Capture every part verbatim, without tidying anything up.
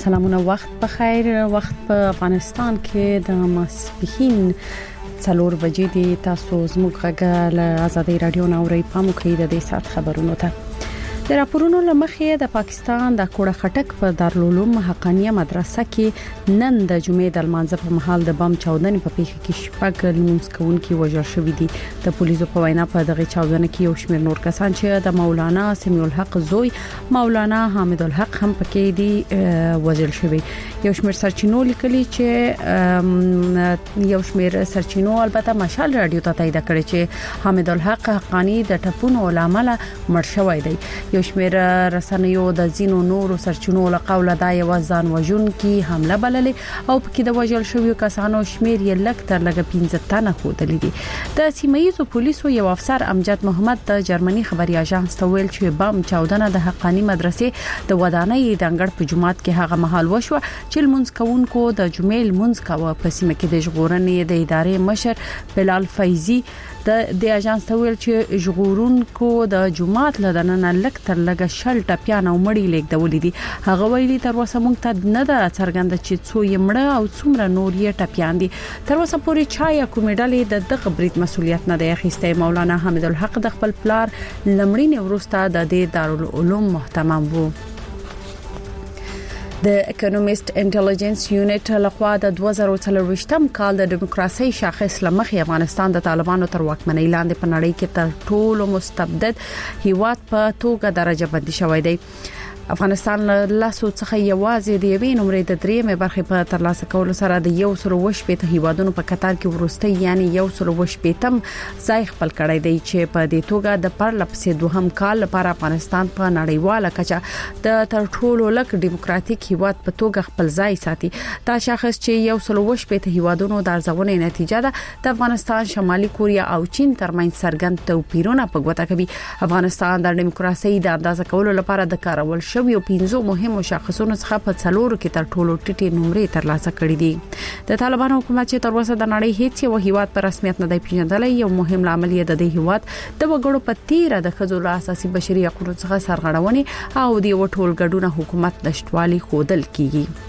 سلامونه وخت بخیر. وخت په افغانستان کې د ماسپښین څلور بجې دي. تاسو زموږ غږ له آزادۍ رادیو ناوړی پام کوئ د دې سات خبرونو ته. د راپورونو لمخې د پاکستان د کوړه خټک په دارالعلوم حقانیه مدرسه کې نن د جمعې د لمانځه په مهال د بم چاودنې په پیښه کې شپږ لمونځ کوونکي وژل شوي دي. د پولیسو په وینا په دغه چاودنه کې یو شمېر نور کسان چې د مولانا سمیع الحق زوی مولانا حامد الحق هم پکې دي وژل شوي. یو شمېر سرچینو لیکلي چې یو شمېر سرچینو البته مشال رادیو ته تایید کړی چې حامد الحق حقانی د ټپونو لامل مړ شوی دی. یو شمېر رسنیو د زینو نورو سرچینو له قوله دا یو ځان وژونکي حمله بللې او پکې د وژل شویو کسانو شمېر یې لږ تر لږه پنځه تنه ښودلی دي. د سیمه‌ییزو پولیسو یو افسر امجد محمد د جرمني خبري اژانس ته ویل چې بم چاودنه د حقانی مدرسې د ودانۍ د انګړ په جماعت کې هغه مهال وشو چې لمونځ کوونکو د جمعې لمونځ کاوه. په سیمه کې د ژغورنې د ادارې مشر بلال فیضی د د اژانس ته ویل چې ژغورونکو د جماعت لدننه لک تر لګه شل ټپيان او مړی لیکدولې دي. هغه ویلي تر اوسه موږ ته نه ده څرګنده چې څو یې مړه او څومره نور یې ټپيان دي. تر اوسه پورې چا یا کومې ډلې د دغه برید مسولیت نه دی اخیستی. مولانا حامد الحق د خپل پلار لمړینې وروسته د دې دارالعلوم محتمم وو. د اکونومیست انټيليجنس یونټ لخوا د دوه زره څلرويشتم کال د دیموکراسي شاخص لمخې افغانستان د طالبانو تر واکمنۍ لاندې په نړۍ کې تر ټولو مستبد هیواد په توګه درجه بندي شوی دی. افغانستان له لاسو څخه یوازې د یوې نمرې د درېمې برخې په ترلاسه کولو سره د یو سل وشپېته هیوادونو په قطار کې ورسته یعنی یو سل وشپېتم ځای خپل کړی دی چې په دې توګه د پرلپسې دوهم کال لپاره افغانستان په نړیواله کچه د تر ټولو لک دیموکراتیک هیواد په توګه خپل ځای ساتي. دا شاخص چې یو سل وشپېته هیوادونو د ارزونې نتیجه ده د افغانستان، شمالي کوریا او چین ترمنځ څرګند توپیرونه په ګوته کوي. افغانستان د دیموکراسي د اندازه کولو لپاره د کارول یو پنځو مهمو شاخصونو څخه په څلورو کې تر ټولو ټیټې نمرې ترلاسه کړې دي. د طالبانو حکومت چې تر اوسه د نړۍ هیڅ یو هیواد په رسمیت نه دی پیژندلی، یو مهم عامل یې د دې هیواد د وګړو په تیره د ښځو له اساسي بشري حقوقو څخه سرغړونې او د یو ټولګډونه حکومت نشټوالي ښودل کیږي.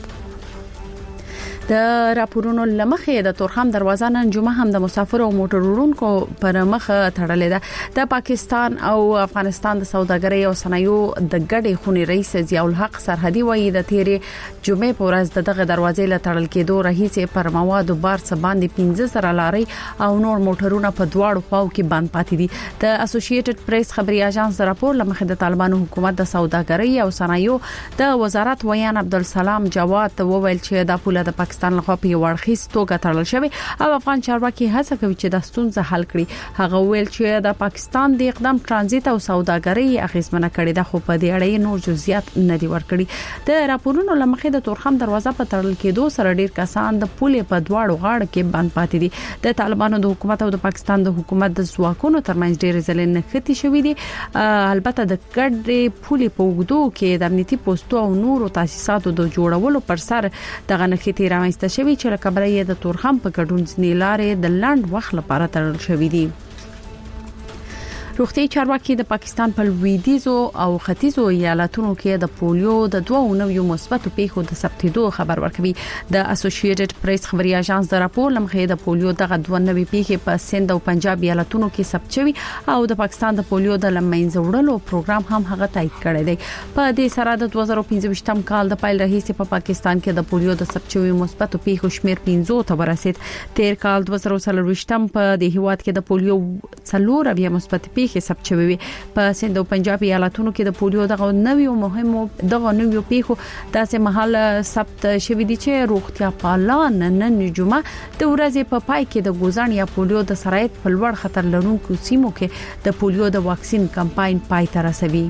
د راپورونو لمخې د تورخم دروازه نن جمعه هم د مسافر او موټر وړونکو پر مخ تړلې ده. د پاکستان او افغانستان د سوداګرۍ او صنایعو د ګډې خونې رئیس ضیاء الحق سرحدي وایي د تیرې جمعې په ورځ دغه دروازې له تړل کېدو راهیسې پر موادو بار څه باندې پنځه سره لاري او نور موټرونه په دواړو خواو کې بند پاتې دي. د اسوسییټډ پریس خبري اژانس راپور لمخې د طالبانو حکومت د سوداګرۍ او صنایعو د وزارت ویان عبدالسلام جواد وویل چې د پوله د پاکستان لخوا په یو اړخیز توګه تړل شوی او افغان چارواکي هڅه کوي چې د ستونزې حل کړي. هغه ویل چې د پاکستان د اقدام ترانزیت او سوداګرۍ اغیزمنه کړي ده، خو په دې اړه نور جزئیات نه دي ورکړي. د راپورونو لمخې د تورخم دروازه په تړل کېدو سره ډیر کسان د پولې په دواړو غاړو کې بند پاتې دي. د طالبانو د حکومت او د پاکستان د حکومت د ځواکونو ترمنځ ډیر ځلې نښتې شوې دي. البته د ګډې پولې په وګړو کې د امنیتي پوسټو او نورو تاسیساتو د جوړولو پر سر دغه نښتې رامنځته شوی چې لکبره یې د تورخم په ګډون ځنې لارې د لند وخت لپاره تړل شوې دي. روغتي چارواکي د پاکستان په لویدیزو او ختیځو ایالاتونو کې د پولیو د دوه نویو مثبتو پیښو د ثبتېدو خبر ورکوي. د اسوسییټډ پریس خبري اژانس د راپور لمخې د پولیو دغه دوه نوي پیښې په سند او پنجاب ایالاتونو کې ثبت شوي او د پاکستان د پولیو د لمنځه وړلو پروګرام هم هغه تایید کړی دی. په دې سره د دوه زره پنځويشتم کال د پیل راهیسې په پاکستان کې د پولیو د ثبت شوي مثبتو پیښو شمېر پنځو ته ورسید. تیر کال دوه زره څلرويشتم په د هیواد کې د پولیو څلور بیا مثبت پیښې ثبت شوی. په سند او پنجاب ایالاتونو کې د پولیو دغه نویو مهمو دغه نویو پیښو داسې محل ثبت شوی دي چې روغتیا پالان نن جمعه د ورځې په پای کې د ګوزان یا پولیو د سرایت په لوړ خطر لرونکو سیمو کې د پولیو د واکسین کمپاین پای ته رسوي.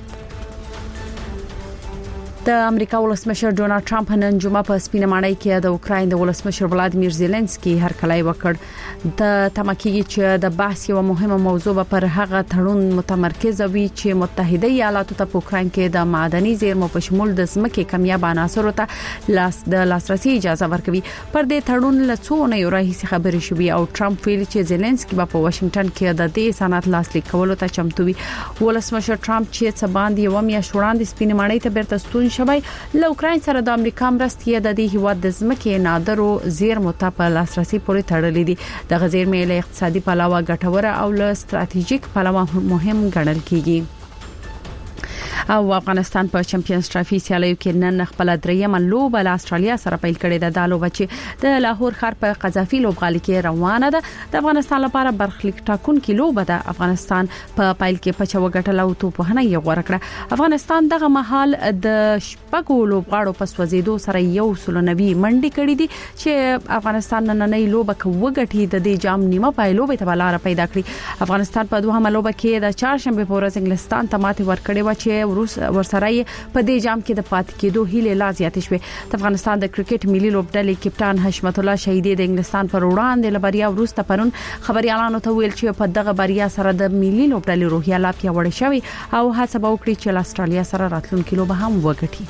د امریکا ولسمشر ډونالد ټرمپ نن جمعه په سپینه ماڼۍ کې د اوکراین د ولسمشر ولادیمیر زيلنسکي هرکلی وکړ. د تمکیږي چې د بحث یو مهمه موضوع پر هغه تړون متمرکز وي چې متحده ایالاتو ته په اوکراین کې د معدني زیرمو په شمول د ځمکې کمیاب عناصرو ته لاس د لاسرسي اجازه ورکوي. پر دې تړون له څو نه یو راهیسي خبرې شوې او ټرمپ ویلي چې زيلنسکي په واشنگټن کې د دې سند لاسلیک کولو ته چمتو وي. ولسمشر ټرمپ چې څه باندې یو میاشت وړاندې سپینه ماڼۍ ته بیرته ستون شوی. له اوکراین سره د امریکا مرستې د دې هیواد د ځمکې نادرو زیرمو ته په لاسرسي پورې تړلې دي. د غزیرمې له اقتصادي پلوه ګټوره او له ستراتیژیک پلوه مهم ګڼل کیږي. او افغانستان په چمپیونز ټرافي سیالیو کې نن خپل درېیمه لوبه له استرالیا سره پیل کړې ده. د لوبه چې د لاهور ښار په قذافي لوبغالي کې روانه ده د افغانستان لپاره برخلیک ټاکونکې لوبه ده. افغانستان په پیل کې په چو غټل او توپخنه یې غوړه کړه. افغانستان دغه مهال د شپږو لوبغاړو په سوځیدو سره یو سل نوي منډي کړې دي چې افغانستان نننۍ لوبه کوغټي د دې جام نیمه پای لوبه ته بلاره پیدا کړې. افغانستان په دوهمه لوبه کې د چهارشنبه په ورځ انګلستان ته ماتې ورکړې و چې ورسره په دې جام کې د پات کېدو هیله لا زیاتې شوې. د افغانستان د کرکټ ملي لوبډلې کپټان حشمت الله شهیدی د انګلستان پر وړاندې لبریا ورسته پرون خبريالانو ته ویل چې په دغه بریا سره د ملي لوبډلې روحیه لا پیاوړې شوې او هڅه وکړي چې استرالیا سره راتلونکي لوبه هم وګټي.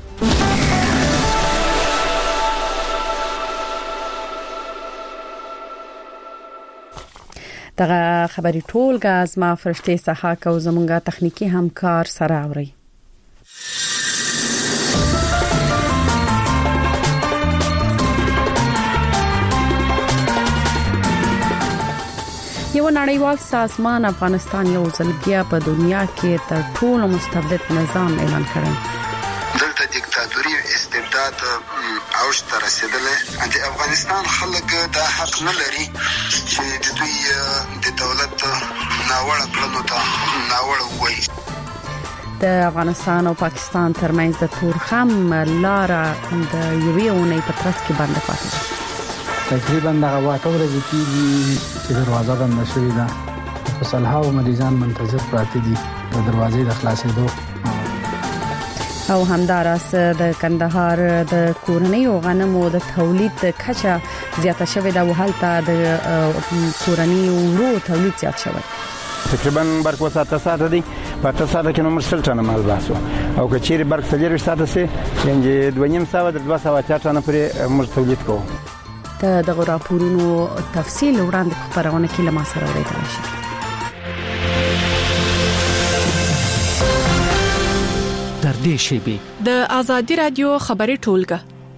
دغه خبري ټولګه از ما فرشتي صحاک او زمونږه تخنیکی همکار سره اوري. یو نړیوال سازمان افغانستان یو ځل بیا په دنیا کې تر ټولو مستبد نظام اعلان کړی. دلته دیکتاتوري استبداد اوج ته رسیدلې. د افغانستان خلک دا حق نه لري چې د دوی د دولت ناوړه کړنو ته ناوړه وایي. د افغانستان او پاکستان ترمنځ د تورخم لار د یوې اونۍ په ترڅ کې بند پاتې شو. تقریبا دغه واټ ورځې کېږي چې دروازه بنده شوې ده. په سلهاو مریضان منتظر پراته دي د دروازې د خلاصېدو. او همداراس د کندهار د کورنۍ او غنمو د تولید کچه زیاته شوې ده او هلته د کورنۍ او تولید زیات شوی. تقریبا برق وساته ساته دي په تاسو سره کې نو مرسل ټنه مال باسو او کچېری برق سلیر ساته سي یعنی دوه نیم ساعت د دوه ساعت ټنه پرې مر تولید کوو. د دغه راپورونو تفصیل وړاندې په خبرونه کې لمه سره ورته شي. در دې شیبه د ازادي رادیو خبري ټولګه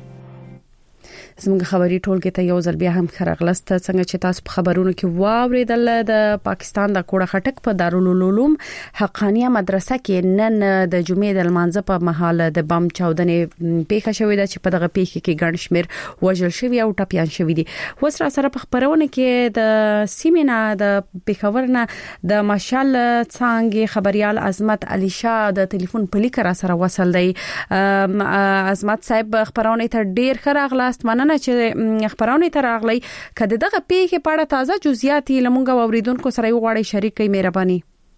زموږ خبري ټولګه ته یو ځل بیا هم خرغلست. څنګه چې تاسو په خبرونو کې واوریدل د پاکستان د کوړه خټک په دارالعلوم حقانيه مدرسه کې نن د جمعې د لمانځه په مهال د بم چاودنې پیښه شوې ده چې په دغه پیښه کې ګڼ شمېر وژل شوی او ټپيان شوی دي. وسره سره په خبرونه کې د سیمینا د پیښور نه د مشال څنګه خبريال عظمت علي شاه د ټلیفون په لیک را سره وصل دی. عظمت صاحب خبرونه ته ډیر خرغلست مننه چې خبرونه ته راغلي. کله دغه پیښه په اړه تازه جزئیات لمونږ اوریدونکو سره یو غواړي شریکي مهرباني.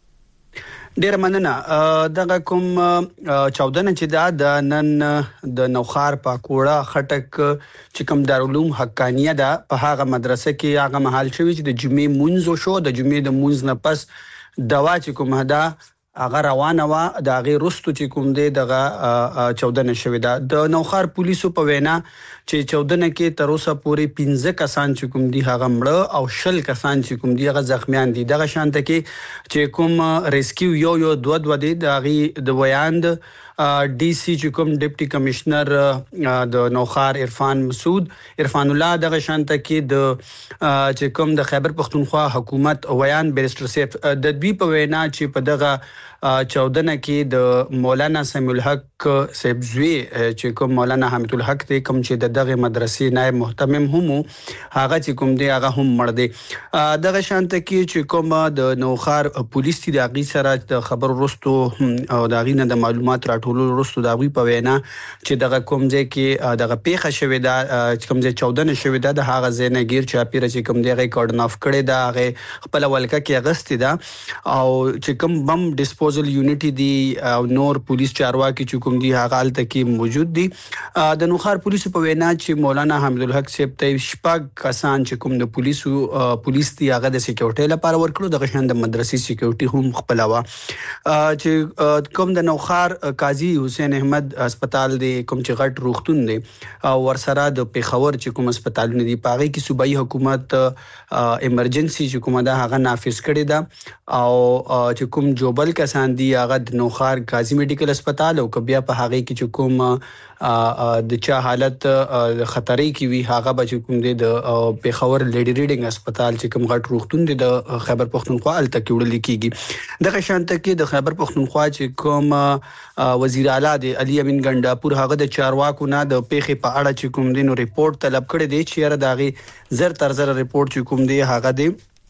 ډیر مننه. دغه کوم چاودنه چې دا د نن د نوخار په کوړه خټک چې کوم دارالعلوم حقانيه ده په هغه مدرسه کې هغه محل شوی چې د جمعې مونږ شو. د جمعې د مونږ نه پس دوا چې کوم هدا هغه روانه وا د هغه رستو چې کوم دی دغه چاودنه شوې ده. د نوخار پولیسو په وینا چې چاودنه کې تر اوسه پورې پنځه کسان چې کوم دی هغه مړه او شل کسان چې کوم دی هغه زخمیان دي. دغه شانته کې چې کوم ریسکیو یو یو دوه دوه دی د هغه د ویاند ډي سي چې کوم ډیپټي کمشنر د نوخار عرفان مسعود عرفان الله دغه شانته کې د چې کوم د خیبر پختونخوا حکومت ویان بیرستر سیف د دوی په وینا چې په دغه چاودنه کې د مولانا سمیع الحق سیبزوی چې کوم مولانا حمید الحق دی کوم چې دغه مدرسې نائب محتمم هم هغه چې کوم دی هغه هم مړ دی. دغه شانته کې چې کوم د نوخار پولیس دی دغه سره د خبر ورستو او دغه نه د معلومات راټولول ورستو دغه په وینا چې دغه کوم ځای کې دغه پیښه شوې ده کوم ځای چاودنه شوې ده د هغه ځای نه غیر چې پیره چې کوم دی هغه کوډن اف کړي ده هغه خپل ولکه کې اغستې ده او چې کوم بم ډیسپوزل یونټي دی او نور پولیس چارواکي چې کوم دی هغه حالت کې موجود دي. د نوخار پولیسو په وینا چې مولانا حمید الحق صاحب ته شپږ کسان چې کوم د پولیسو پولیس دی هغه د سکیورټي لپاره ورکړو. د غشن د مدرسې سکیورټي هم خپلوا چې کوم د نوخار قاضي غازی حسین احمد هسپتال دی کوم چې غټ روغتون دی او ورسره د پیښور چې کوم هسپتالونه دی پاغي کې صوبایي حکومت ایمرجنسي چې کومه ده هغه نافذ کړی ده او چې کوم جوبل کسان دی هغه د نوخار غازی میډیکل هسپتال او کبیا په هغه کې چې کوم د چا حالت خطرې کې وی هغه به کوم دی د پیښور لیډي ریډینګ هسپتال چې کوم غټ روغتون دی د خیبر پختونخوا الته کې وړل کیږي د شانته کې د خیبر پختونخوا چې کوم وزیر اعلی دی علي امین ګنڈاپور هغه د چارواکو نه د پیښې په اړه چې کوم دینو ریپورت طلب کړی دی چې را داغي زر تر زر ریپورت چې کوم دی هغه دی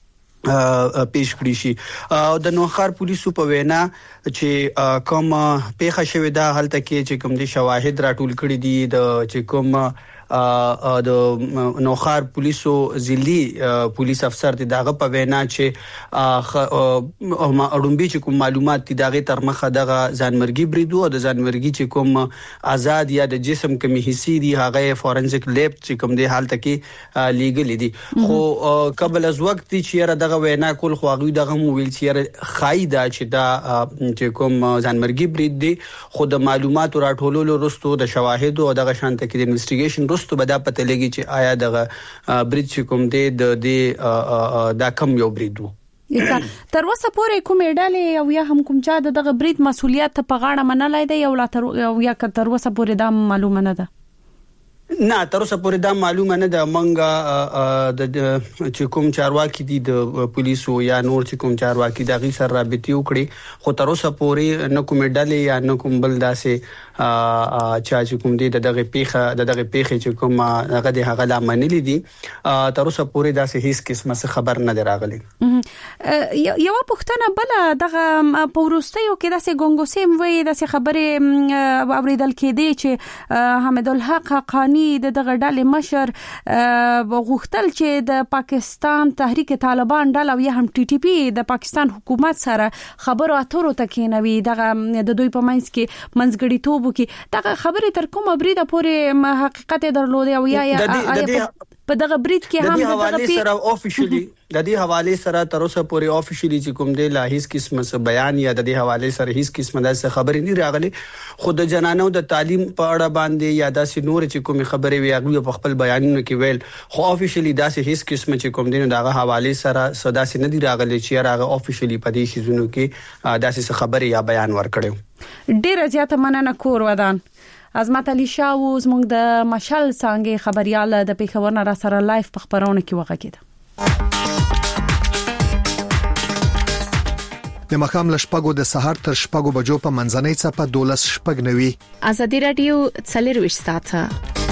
پیش کړی شي او د نوخار پولیسو په وینا چې کوم پیښه شوې ده هلته کې چې کوم دي شواهد راټول کړي دي د چې کوم د نوخار پولیسو ضلعي پولیس افسر دی دغه په وینا چې اړومبي چې کوم معلومات دي دغه تر مخه دغه ځانمرګي بریدو او د ځانمرګي چې کوم آزاد یا د جسم کمی حصي دي هغه فورنزیک لیب چې کوم دی حالت کې لیګل دي خو قبل از وخت چې دغه وینا کول خو هغه دغه مویل چې خایدا چې دا چې کوم ځانمرګي برید دي خو د معلومات راټولولو وروسته د شواهد او دغه شانته کې د انویسټیګیشن وروسته به دا پته لګي چې آیا دغه برید چې کوم دی د دې دا کم یو برید وو تر اوسه پورې کومې ډلې او یا هم کوم چا دغه برید مسولیت په غاړه منلای دی او لا تر یا تر اوسه پورې دا معلومه نه ده نه تر اوسه پورې دا معلومه نه ده مونږه د چې کوم چارواکي دي د پولیسو یا نور چې کوم چارواکي د غي سره رابطه وکړي خو تر اوسه پورې نه کوم ډلې یا نه کوم بل داسې چا چې کوم دي دغه پیخه دغه پیخه چې کوم هغه د هغه لامنلي دي تر اوسه پورې داسې هیڅ قسمه خبر نه دراغلي یو پښتنه بل دغه پورستیو کې داسې ګونګوسیم وي داسې خبره اوریدل کېدي چې حمید الحق حقانی د دغه ډلې مشر غوښتل چې د پاکستان تحریک طالبان ډله او یا هم ټي ټي پی د پاکستان حکومت سره خبرو اترو تکینوي دغه د دوی په منځ کې منځګړیتوب کې دغه خبره تر کومه بریده پورې حقیقت درلوده او یا یا په دغه برید کې هم د حواله سره افیشلی د دې حواله سره تر اوسه پورې افیشلی چې کوم دی لا هیڅ قسمه څه بیان یا د دې حواله سره هیڅ قسمه د خبرې نه راغلي خود د جنانو د تعلیم په اړه باندې یا د سينور چې کوم خبرې وي هغه په خپل بیانونو کې ویل خو افیشلی داسې هیڅ قسمه چې کوم دی دغه حواله سره صدا سي نه دی راغلي چې هغه افیشلی په دې شیزونو کې داسې خبرې یا بیان ورکړو ډیر زیاته مننه کور ودان عظمت علي شاه اوس موږ د مشال څنګه خبريال د پیښور نه را سره لایف په خبرونه کې وغږیده د مخام لشپګو د سحر تر شپګو بجو په منځنۍ څپه دولس شپګ نوي ازادي رادیو څلرويش ساعته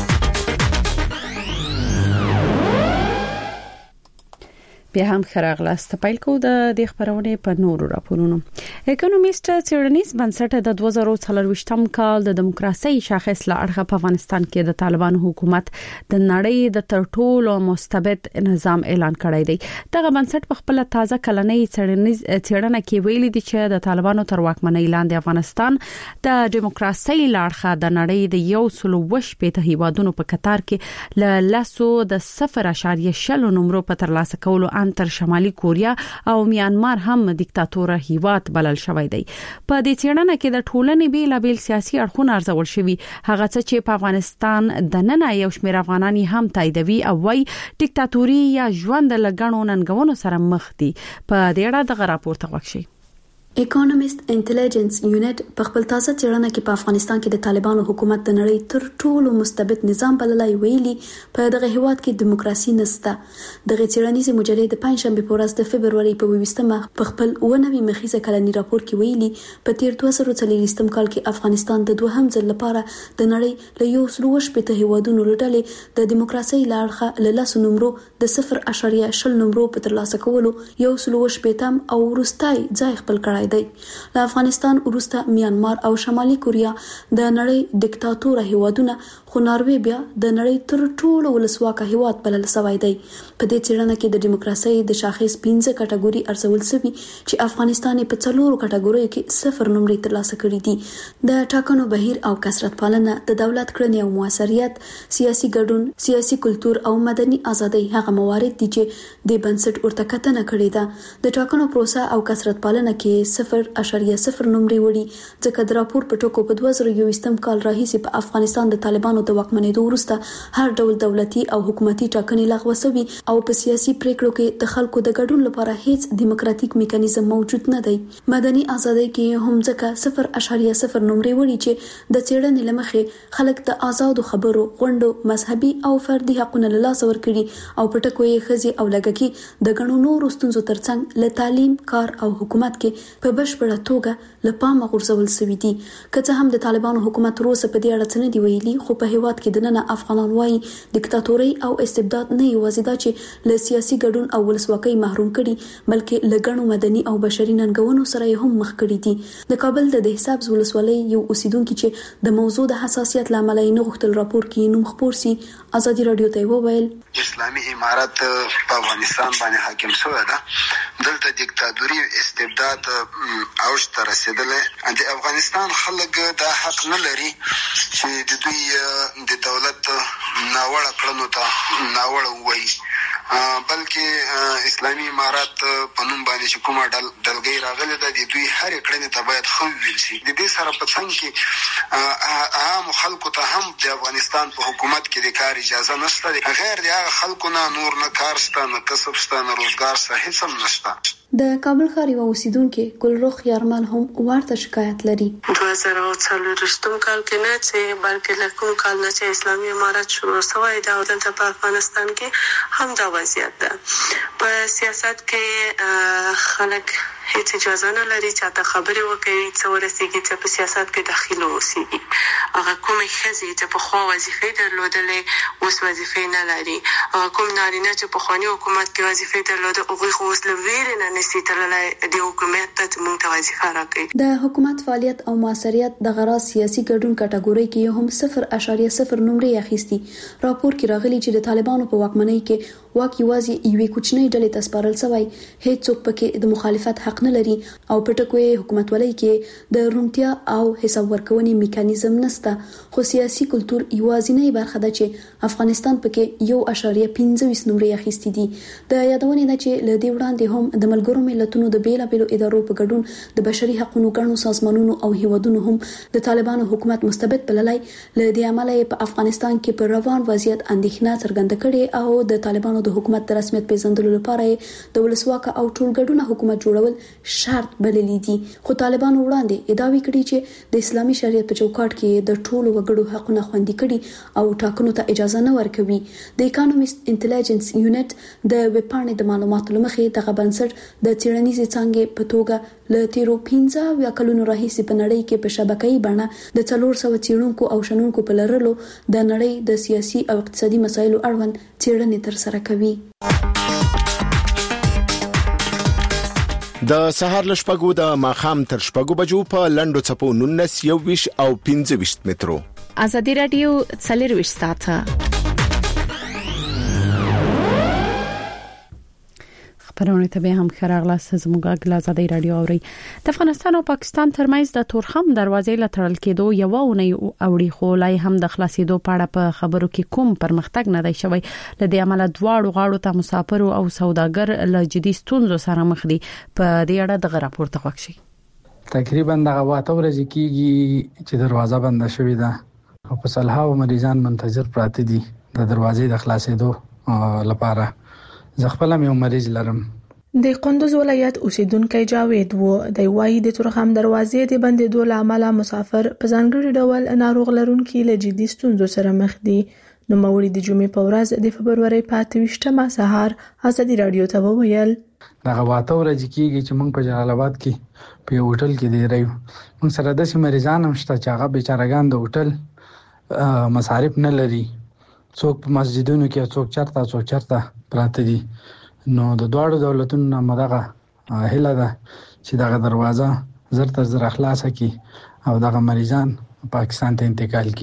بیا هم خراغلاست پیل کو د د خبرونه په نورو راپورونو اکونومیست سیرنیس بنسټ د دوه زره څلرويشتم کال د دیموکراسي شاخص لا اړه په افغانستان کې د طالبان حکومت د نړۍ د تر ټولو مستبد نظام اعلان کړی دی دغه بنسټ په خپل تازه کلنۍ سیرنیس څېړنه کې ویلي دی چې د طالبانو تر واکمنۍ لاندې افغانستان د دیموکراسي لا اړه د نړۍ د یو سلو وش په هیوادونو په قطار کې ل لاسو د صفر اشاریه شل نمبر په ترلاسه کولو تر شمالي کوریا او میانمار هم دیکتاتوره هیواد بلل شوی دی په دې څېړنه کې د ټولنې بیل بیل سیاسي اړخونه ارزول شوی هغه څه چې په افغانستان د نن یو شمېر افغانانی هم تاییدوي او وايي دیکتاتوري یا ژوند لګڼو ننګونو سره مخ دي په دې اړه د راپورته وکړي اکونومیست انټيليجنس یونټ په خپل تازه څېړنه کې په افغانستان کې د طالبانو حکومت د نړۍ تر ټولو مستبد نظام بللای ویلي په دغه هیواد کې دیموکراسي نشته دغه څېړنیزه مجله د پنځشنبه په ورځ د فبرवरी په ویشتمه په خپل اونوي مخیزه کلنی راپور کې ویلي په تیر دوه زره څلوېښتم کال کې افغانستان د دوهم ځل لپاره د نړۍ له یو سلو شپږ هیوادونو لړلې د دیموکراسي لارښه له لاسو نمبرو د صفر اشاریه شل نمبرو په ترلاسه کولو یو سلو شپږم او وروستای ځای خپل کړی دی له افغانستان وروسته میانمار او شمالي کوریا د نړۍ دیکتاتوره هیوادونه خو ناروې بیا د نړۍ تر ټولو ولسواکه هیواد بلل شوی دی. په دې څېړنه کې د دیموکراسي د شاخص پنځه کټګوري ارزول شوی چې افغانستان په څلورو کټګوریو کې صفر نمرې ترلاسه کړې دي. د ټاکنو بهیر او کثرت پالنه، د دولت کړنې او موثریت، سیاسي ګډون، سیاسي کلتور او مدني ازادي هغه موارد دي چې د بنسټ ورته کتنه کړې ده. د ټاکنو پروسه او کثرت پالنه کې صفر اشاریه صفر نمرې وړي، ځکه د راپور په ټکو په دوه زره یوویشتم کال راهیسې په افغانستان د طالبانو د واکمنېدو وروسته هر ډول دولتي او حکومتي ټاکنې لغوه شوي او په سیاسي پریکړو کې د خلکو د ګډون لپاره هیڅ دیموکراتیک میکانیزم موجود نه دی. مدني ازادي کې هم ځکه صفر اشاریه صفر نمرې وړي چې د څېړنې لمخې خلک د آزادو خبرو، غونډو، مذهبي او فردي حقوقو له لاسه ورکړي او په ټکو یې ښځې او لږکي د ګڼو نورو ستونزو ترڅنګ له تعلیم، کار او حکومت کې په بشپړه توګه له پامه غورځول شوي دي. که څه هم د طالبانو حکومت روسه په دې اړه څه نه دی ویلي، خو په هیواد کې د نن افغانان وايي دیکتاتوري او استبداد نه یوازې دا چې له سیاسي ګډون او ولسواکۍ محروم کړي، بلکې له ګڼو مدني او بشري ننګونو سره هم مخ کړي دي. د کابل د دهصاب ولسوالۍ یو اوسیدونکو چې د موضوع د حساسیت لامل یې نه غوښتل راپور کې نوم خپور سي، ازادي رادیو ته وویل اسلامي امارات په افغانستان باندې حاکم شوی ده. دلته دیکتاتوري استبداد اوج ته رسیدلې. د افغانستان خلک دا حق نه لري چې د دوی د دولت ناوړه کړنو ته ناوړه وایي، بلکې اسلامي امارات په نوم باندې چې کومه ډلګۍ راغلې ده د دوی هر کړنې ته باید خو ویل شي. د دې سره په څنګ کې عام خلکو ته هم د افغانستان په حکومت کې د کار اجازه نشته. غیر د هغه خلکو نه نور نه کار شته، نه کسب شته، نه روزګار شته، هیڅ هم نشته. د کابل ښار یو اوسیدونکو ګلرخ یارمل هم ورته شکایت لري. دوه زره څلورویشتم کال کې نه چې بلکې له کوم کال نه چې اسلامي امارات شروع شوی دا دلته په افغانستان کې هم دا وضعیت ده. په سیاست کې خلک هیڅ اجازه نه لري چې تا خبرې وکړي، څو ورسیږي چې په سیاست کې داخله وسی. هغه کومې ښځې چې په خو وظیفې درلودلې اوس وظیفې نه لري. هغه کوم نارینه چې په خواني حکومت کې وظیفې درلوده هغه خو اوس لویره نه نسی تللای د حکومت ته مونږ ته وظیفه راکړي. د حکومت فعالیت او موثریت د غراض سیاسي ګډون کټګوري کې هم صفر اشاریه صفر نمرې اخیستي. راپور کې راغلي چې د طالبانو په واکمنۍ کې واک یوازې یوې کوچنۍ ډلې ته سپارل شوی، هیڅ څوک پکې د مخالفت حق نه لري او په ټکوي حکومت ولای کې د رومتیا او حساب ورکونې میکانیزم نشته. خو سیاسي کلتور یوازینی برخه ده چې افغانستان پکې یو اشاریه پنځه نمرې اخیستي دي. د یادونې نه چې ل دې وړاندې هم د ملګرو ملتونو د بیلابېلو ادارو په ګډون د بشري حقوقو ګڼو سازمانونو او هیوادونو هم د طالبانو حکومت مستبد بللای، ل دې عمله په افغانستان کې پر روان وضعیت اندېښنه څرګنده کړې او د طالبانو د حکومت د رسمیت پیژندلو لپاره د ولسواکه او ټولګډونه حکومت جوړول شرط بللی دي. خو طالبانو وړاندې ادعاوې کړي چې د اسلامي شریعت په چوکاټ کې د ټولو وګړو حقونه خوندي کړي او ټاکنو ته اجازه نه ورکوي. د اکانومیست انټيليجنس یونټ د وپاڼې د معلوماتو لمخې دغه بنسټ د څېړنیزې څانګې په توګه له تیرو پنځه اویا کلونو راهیسې په نړۍ کې په شبکه‌ایي بڼه د څلور سوه څېړونکو او شنونکو په لرلو د نړۍ د سیاسي او اقتصادي مسایلو اړوند څېړنې ترسره کوي. د سهار لشپګو د ماخام تر شپګو بجو په لندو چپو نونس یو ویش او پنځه ویش مترو. ازادي رادیو څلور ویش ساعته خبرونه ته به هم خراغله زموږه د ازادي رادیو اوري. د افغانستان او پاکستان ترمنځ د تورخم دروازې لټرل کېدو یو ونی اوړي خو لای هم د خلاصېدو پاړه په خبرو کې کوم پرمختګ نه دی شوی. لدې عمل دواړو غاړو ته مسافر او سوداګر له جدي ستونزو سره مخ دي. په دې اړه د راپور ته وښی تقریبا دغه واته ورځ کېږي چې دروازه بنده شوې ده او په سلهاو مریضان منتظر پراته دي د دروازې د خلاصېدو لپاره. زه خپل یو مریض لرم. د کندوز ولایت اوسیدونکو جاوید وو د وایي د تورخم دروازې د بندیدو لامل مسافر په ځانګړي ډول ناروغ لرونکي له جدي ستونزو سره مخ دي. نو موري د جمعې په ورځ د فبرवरी په اته ویشتمه سهار ازادي رادیو ته وویل دغه واته ورځ کېږي چې موږ په جلال آباد کې په یو هوټل کې دی رایو. موږ سره د مریضان هم شته چې هغه بیچارهګان د هوټل مصارف نه لري. څوک په مسجدونو کې، څوک چرته څوک چرته پراته دي. نو د دواړو دولتونو نه مدغه هله ده چې دغه دروازه زر تر زر خلاصه کی او دغه مریضان پاکستان ته انتقال کی.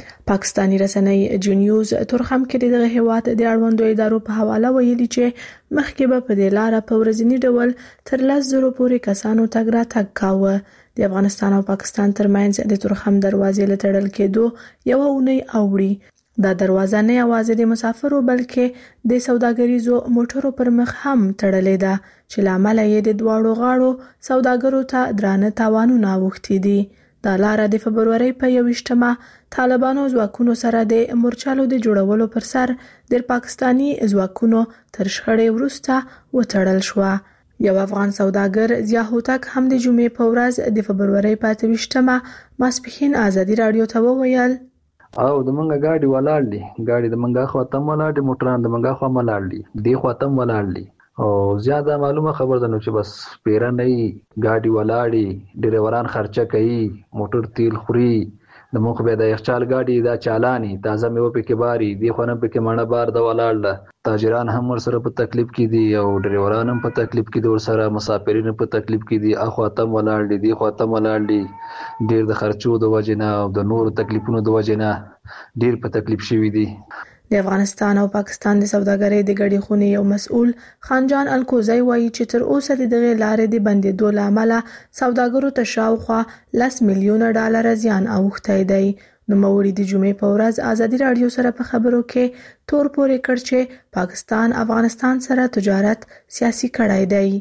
پاکستانی رسنۍ جنیوز ترخم کې دغه هیواد د اړوندو ادارو په حواله ویلي چې مخکې به په دې لار په ورځنی ډول تر لس زره پورې کسانو تګ راتګ کاوه. د افغانستان او پاکستان ترمنځ د ترخم دروازې لټړل کېدو یو اونۍ اوړي. دا دروازه نه یوازې د مسافرو بلکې د سوداګریزو موټرو پر مخ هم تړلې ده چې لامل یې د دواړو غاړو سوداګرو ته درانه تاوانونه اوښتي دي. دا لار د فبرورۍ په یوویشتمه طالبانو ځواکونو سره د مورچلو د جوړولو پر سر د پاکستانی ځواکونو تر شخړې وروسته وتړل شو. یو افغان سوداګر ضیا هوتک هم د جمعې په ورځ د فبرورۍ په یوویشتمه ماسپښین ازادي رادیو ته وویل او د منګه گاډي ولاړ دي گاډي د منګه خو تم ولاړ دي موټران د منګه خو ولاړ دي دی خو تم ولاړ دي او زیاده معلومه خبر ده نو چې بس پیرا نه گاډي ولاړي ډریوران خرچه کوي موټر تیل خوري د مخ به د یخچال گاډي دا چالاني تازه میوه پکې باري دی خو نه پکې مړه بار د ولاړ تاجران هم ور سره په تکلیف کې دي او ډریوران هم په تکلیف کې دي ور سره مسافرین په تکلیف کې دي اخو تم ولاړ دي دی خو تم ولاړ دي ډیر د خرچو د وجنه او د نور تکلیفونو د وجنه ډیر په تکلیف شوی دي. د افغانستان او پاکستان د سوداګرۍ د ګډې خونې یو مسؤل خانجان الکوزی وایي چې تر اوسه د دغه لارې د بندېدو له امله سوداګرو ته شاوخوا لس میلیونه ډالر زیان اوښتی دی. نوموړي د جمعې په ورځ ازادي رادیو سره په خبرو کې تور پورې کړ چې پاکستان افغانستان سره تجارت سیاسي کړی دی.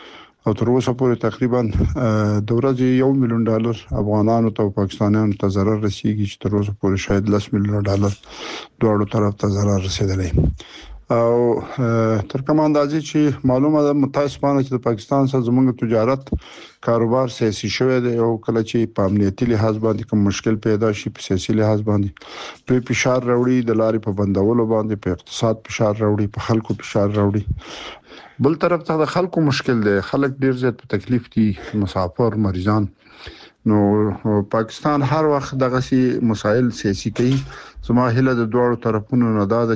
او تر اوسه پورې تقریبا د ورځې یو میلیون ډالر افغانانو ته او پاکستانیانو ته ضرر رسیږي چې تر اوسه پورې شاید لس میلیون ډالر دواړو طرف ته ضرر رسیدلی. او تر کومه اندازې چې معلومه ده متاسفانه چې د پاکستان سره زموږ تجارت کاروبار سیاسي شوی دی او کله چې په امنیتي لحاظ باندې کوم مشکل پیدا شي په سیاسي لحاظ باندې په فشار راوړي د لارې په بندولو باندې په اقتصاد فشار راوړي په خلکو فشار راوړي. بل طرف ته د خلکو مشکل دی خلک ډیر زیات په تکلیف دي مسافر مریضان نو پاکستان هر وخت دغه سي مسایل سیاسي کوي. زما هله د دوړو طرفونو نه دا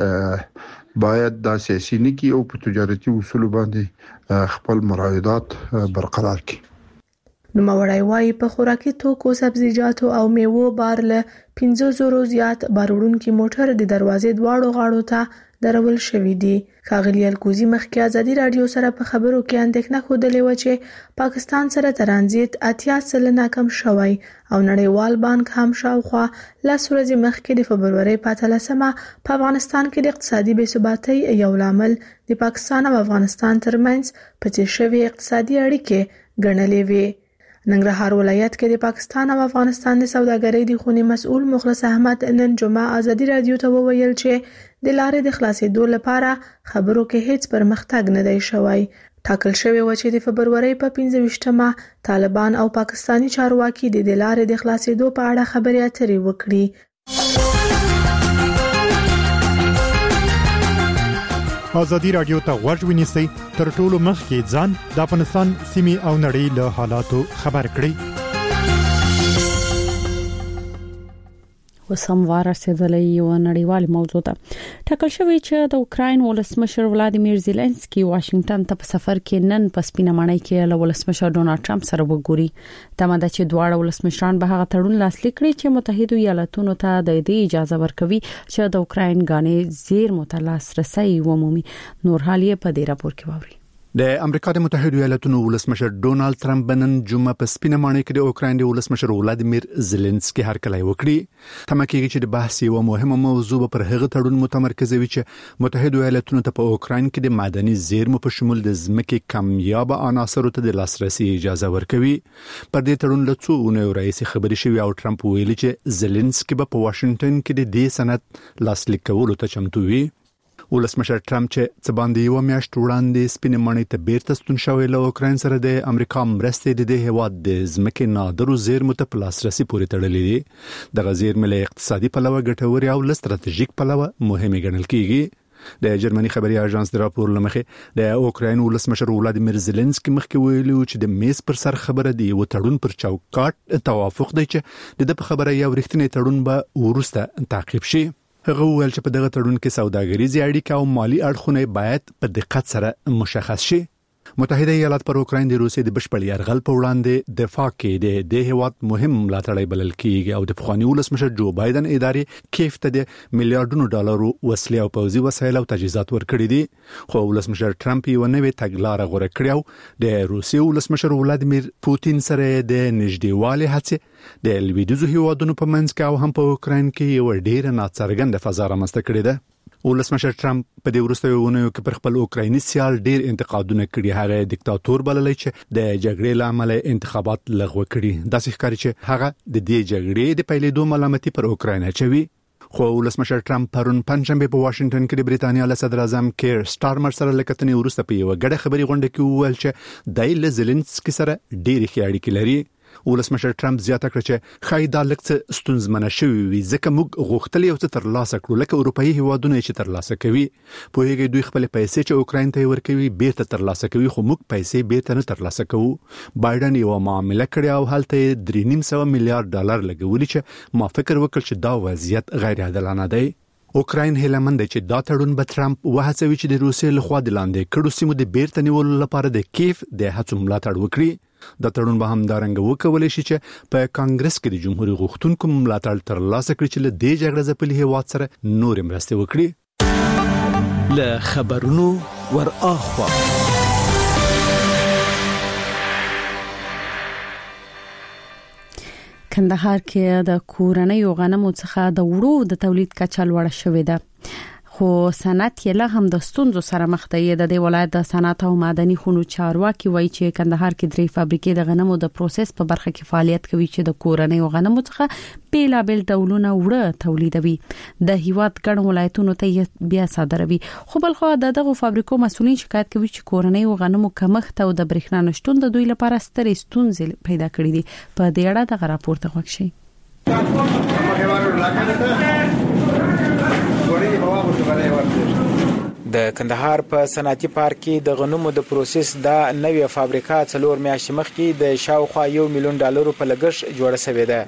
چې باید دا سیاسي نه کی او په تجارتي اصول باندې خپل مراعات برقرار کړي. نو مورای وای په خوراکي توکو سبزیجاتو او میوو بار له پنځه زره زیات بارونکو موټر د دروازې دواړو غاړو ته درول شوې دي. ښاغلي الکوزي مخکې ازادي رادیو سره په خبرو کې اندېښنه ښودلې و چې پاکستان سره ترانزیت اتیا سلنه کم شوی او نړیوال بانک هم شاوخوا لس ورځې مخکې د فبرورۍ په اتلسمه په افغانستان کې د اقتصادي بې ثباتۍ یو لامل د پاکستان او افغانستان ترمنځ پڅې شوې اقتصادي اړیکې ګڼلې وې. ننګرهار ولایت کې د پاکستان او افغانستان د سوداګرۍ د خونې مسؤل مخلص احمد نن جمعه ازادي رادیو ته وویل چې د لارې د خلاصېدو لپاره خبرو کې هیڅ پرمختګ نه دی شوی. ټاکل شوی و چې د فبرورۍ په پنځه ویشتمه طالبان او پاکستانی چارواکي د لارې د خلاصېدو په اړه خبرې اترې وکړي. ازادي رادیو ته غوږ ونیسئ تر ټولو مخکې ځان د افغانستان سیمې او نړۍ له حالاتو خبر کړئ. وسموار رسیدلې یو نړیوال موضوع ده. ټاکل شوی چې د اوکراین ولسمشر ولادیمیر زيلنسکي واشنگټن ته په سفر کې نن په سپینه ماڼۍ کې له ولسمشر ډونالد ټرمپ سره وګوري. تمه ده چې دواړه ولسمشران به هغه تړون لاسلیک کړي چې متحده ایالاتونو ته د دې اجازه ورکوي چې د اوکراین غانې زیرمو ته لاسرسي ومومي. نور حال یې په دې راپور کې واوري. د امریکا د متحده ایالاتونو ولسمشر ډونالد ټرمپ بنن جمعه په سپینه ماڼۍ کې د اوکراین د ولسمشر ولادیمیر زيلنسکي هرکلی وکړي. تمه کېږي چې د بحث یو مهمه موضوع پر هغه تړون متمرکزوي چې متحده ایالاتونو ته په اوکراین کې د معدني زیرمو په شمول د ځمکې کمیاب عناصرو ته د لاسرسي اجازه ورکوي. پر دې تړون له څو اونیو راځي خبرې شوې او ټرمپ ویلي چې زيلنسکي په واشنگټن کې د دې سند لاسلیک کولو ته چمتو وي. ولسمشر ټرمپ چې څه باندې یو میاشت وړاندې سپینې ماڼۍ ته بیرته ستون شوی له اوکراین سره د امریکا مرستې د دې هیواد د ځمکې نادرو زیرمو ته په لاسرسي پورې تړلې دي. د غزیرمې له اقتصادي پلوه ګټورې او له ستراتیژیک پلوه مهمه ګڼل کیږي. د جرمني خبري اژانس د راپور لمخې د اوکراین ولسمشر ولادیمیر زيلنسکي مخکې ویلي چې د میز پر سر خبره دی و تړون پر چوکاټ توافق دی چې د خبره یو رښتینی تړون به ورسته تعقیب شي. هغه ویل چې په دغه تړون کې سوداګریزي اړیکې او مالی اړخونه باید په دقت سره مشخص شي. متحده ایالات پر اوکراین د روسیې د بشپړ یرغل په وړاندې دفاع کې د هیواد مهم ملاتړی بلل کیږي او د پخوانی ولسمشر جو بایدن ادارې کیف ته د میلیارډونو ډالرو وسلې او پوځي وسایل او تجهیزات ورکړي دي خو ولسمشر ټرمپ یو نوې تګلارې غوړه کړې او د روسیې ولسمشر ولادیمیر پوتین سره د نږدېوالي هڅې د لویدیځو هیوادونو په منځ کې او هم په اوکراین کې یو ډېر ناڅرګنده فضا رامنځته کړې ده ولسمشر ټرمپ په دې وروستیو ونیو کې پر خپل اوکرایني سیال ډیر انتقادونه کړي هغه دیکتاتور بللی چې د جګړې لامل انتخابات لغوه کړي داسې ښکاري چې هغه د دې جګړې د پیلېدو ملامتي پر اوکراین اچوي خو ولسمشر ټرمپ پرون پنځمبه په واشنگټن کې د بریتانیا له صدر اعظم کیر سټارمر سره لکتنې وروسته په یو غړې خبري غونډه کې وویل چې دای له زيلنسکي سره ډېری ښه اړیکې لري ولسمشر ټرمپ زیاته کړ چې خای دا لکه ستونزمنه شوی وي ځکه موږ غوښتل یو څه ترلاسه کړو لکه اروپאי هیوادونه چې ترلاسه کوي په هغه دوی خپل پیسې چې اوکراین ته ورکوي بیرته ترلاسه کوي خو موږ پیسې بیرته نه ترلاسه کوو بایدن یو معاملې کړې او هلته درې نیم سوه میلیارډ ډالر لګولي چې ما فکر وکړ چې دا وضعیت غیر عادلانه دی اوکراین هیلمند چې دا تړون به ټرمپ وهڅوي چې د روسیې لخوا د لاندې کړو سیمو د بیرته نیولو لپاره د کیف د هڅو ملاتړ وکړي دا تړون به هم دارنګ وکولای شي چې په کانګرس کې د جمهوریت غوښتونکو ملاتړ ترلاسه کړي چې له دې جګړې ځپلي هیواد سره نور مرسته وکړي له خبرونو ور اخوا کندهار کې د کورنۍ غنمو څخه د وړو د تولید کچه لوړه شوې ده خو صنعت یې له هم د ستونزو سره مخ دی د دې ولایت د صنعت او معدني خونو چارواکي وایي چې کندهار کې درې فابریکې د غنمو د پروسس په برخه کې فعالیت کوي چې د کورنۍ غنمو څخه بیلابل ډولونه وړه تولیدوي د هیواد ګڼ ولایتونو ته بیا صادروي خو بل خو دغه فابریکو مسؤلین شکایت کوي چې کورنۍ غنمو کمښت او د برېښنا نشټون د دوی لپاره سترې ستونزې پیدا کړې دي په دې اړه د راپور ته وښیي د کندهار په صنعتي پارک کې د غنمو د پروسس د نوې فابریکه څلور میاشتې مخکې د شاوخوا یو میلیون ډالرو په لګښت جوړه شوې ده.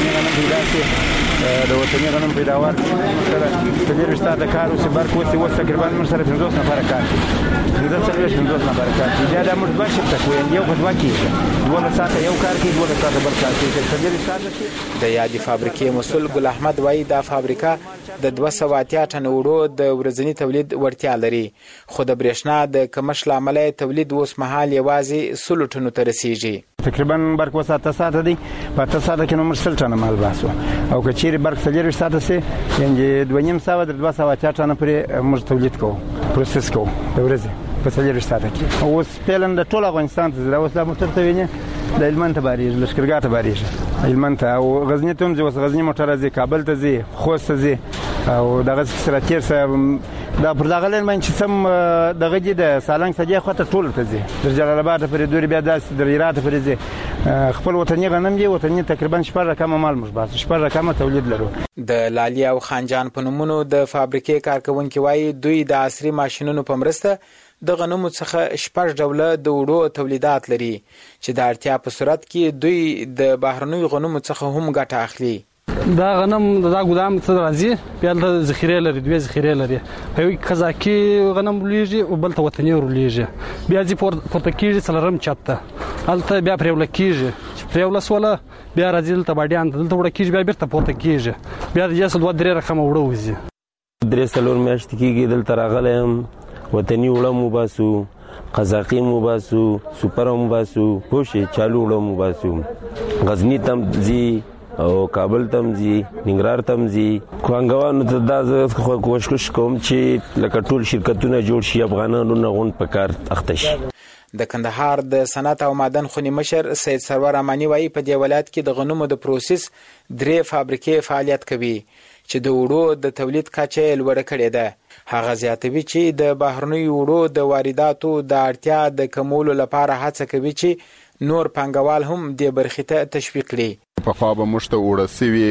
د وطني غنم پیداوار سره په دې رښتا د کار او سبر کوڅه و تقریبا موږ سره پنځوس نفر کار کوي د څلور پنځوس نفر کار کوي دا د موږ باشه تکوین یو خدوا کیږي دوه ساعته یو کار کوي دوه ساعته بل کار کوي په دې رښتا د یادې فابریکې مسؤل ګل احمد وایي دا فابریکه د دوه سوه اتیا ټن وړو د ورځني تولید وړتیا لري خو د برېښنا د کمښت لامل تولید اوس مهال یوازې سلو ټنو ته رسیږي تقریبا برق وساته ساعته دی په تاسو ساعته کې نو مرسل ټنه مال باسو او کچېری برق سلیر ساعته سي یعنی دوه نیم ساعت د دوه سوه اتیا ټنه پرې موږ تولید کوو پروسس کوو د ورځې په سلیر ساعته کې اوس پلان د ټول افغانستان ته اوس د موټر ته ویني د هلمند ته باریږي لشکرګاه ته باریږي هلمند ته او غزنی ته هم اوس غزنی موټر ځي کابل ته ځي خوست ته ځي او دغه سره تیر سره دا پر دغه لن باندې سم دغه دي د سالنګ سجې خواته ټول ته ځي د جلال آباد پرې دوی بیا داس د هرات پرې ځي خپل وطني غنم دی وطني تقریبا شپږ رقم مال مش باسه شپږ رقم تولید لرو. د لالي او خانجان په نومونو د فابریکې کارکونکو وایي دوی د عصري ماشينونو په مرسته د غنمو څخه شپږ ډوله د وړو تولیدات لري چې د اړتیا په صورت کې دوی د بهرنوي غنمو څخه هم ګټه اخلي. دا غنم دا ګدام ته راځي بیا د ذخیره لري دوی ذخیره لري په یو قزاقي غنم لېږي او بل ته وطني ور لېږي بیا ځي پورته کېږي څلرم چاته هلته بیا پرېول کېږي پرېول سواله بیا راځي دلته باډیان دلته وړه کېږي بیا بیرته پورته کېږي بیا د جسد دوه درې رقم وړه وځي درې څلور میاشتې کېږي دلته راغلی یم وطني وړه مو باسو قزاقي مو باسو سوپر مو باسو پوښې چالو وړه مو باسو غزني تم ځي او کابل تم زی ننګرهار تم زی کوانګوانو ته دا کوشش کوم چې لکه ټول شرکتونه جوړ شي افغانانو نه غون په کار اخته شي. د کندهار د صنعت او معدن خونی مشر سید سرور امانی وایي په دې ولایت کې د غنمو د پروسس درې فابریکې فعالیت کوي چې د وړو د تولید کچه لوړه کړې ده. هغه زیاتوي چې د بهرنیو وړو د وارداتو د اړتیا د کمولو لپاره هڅه کوي چې نور پانګوال هم د برخې ته تشویق کړي. په خوا به موږ ته وړه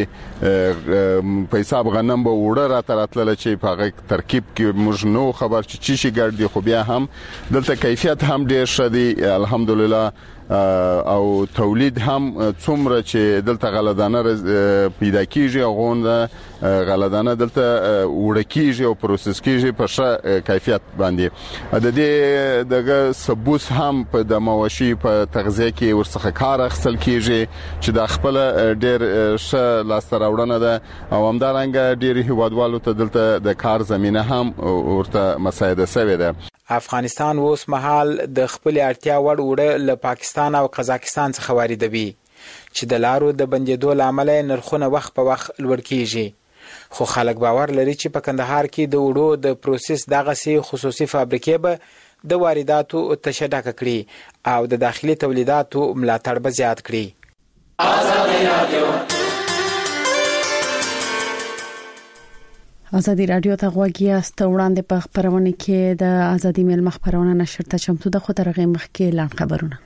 سوي په حساب غنم به وړه راته راتلله چې په هغه ترکیب کې موږ نو خبر چې چی شي ګډ دي خو بیا هم دلته کیفیت هم ډېر ښه دی الحمدلله او تولید هم څومره چې دلته غلدانه پیدا کیږي غونډه غلدانه دلته وړکیږي او پروسس کیږي په ښه کیفیت باندې د دې دغه ثبوت هم په د مواشي په تغذیه کې ورڅخه کار اخیستل کیږي چې د خپل ډېر ښه لاسته راوړنه ده او همدارنګه ډېر هیوادوالو ته دلته د کار زمينه هم ورته مساعده شوې ده. افغانستان اوس مهال د خپل اړتیا وړ وړ له پاکستان او قزاقستان څخه واردوي چې د لارو د بندیدو لامل نرخونه وخت په وخت لوړ کیږي خو خلک باور لري چې په کندهار کې د وړو د پروسس دغه سي خصوصي فابریکې به د وارداتو تشدد کړي او د داخلي تولیداتو ملاتړ به زیات کړي. آزادي رادیو ازادي رادیو ته غوږی است وړاندې په خبرونه کې د ازادي مل مخبرونه نشر ته چمتو د خو ترغه مخکې اعلان خبرونه.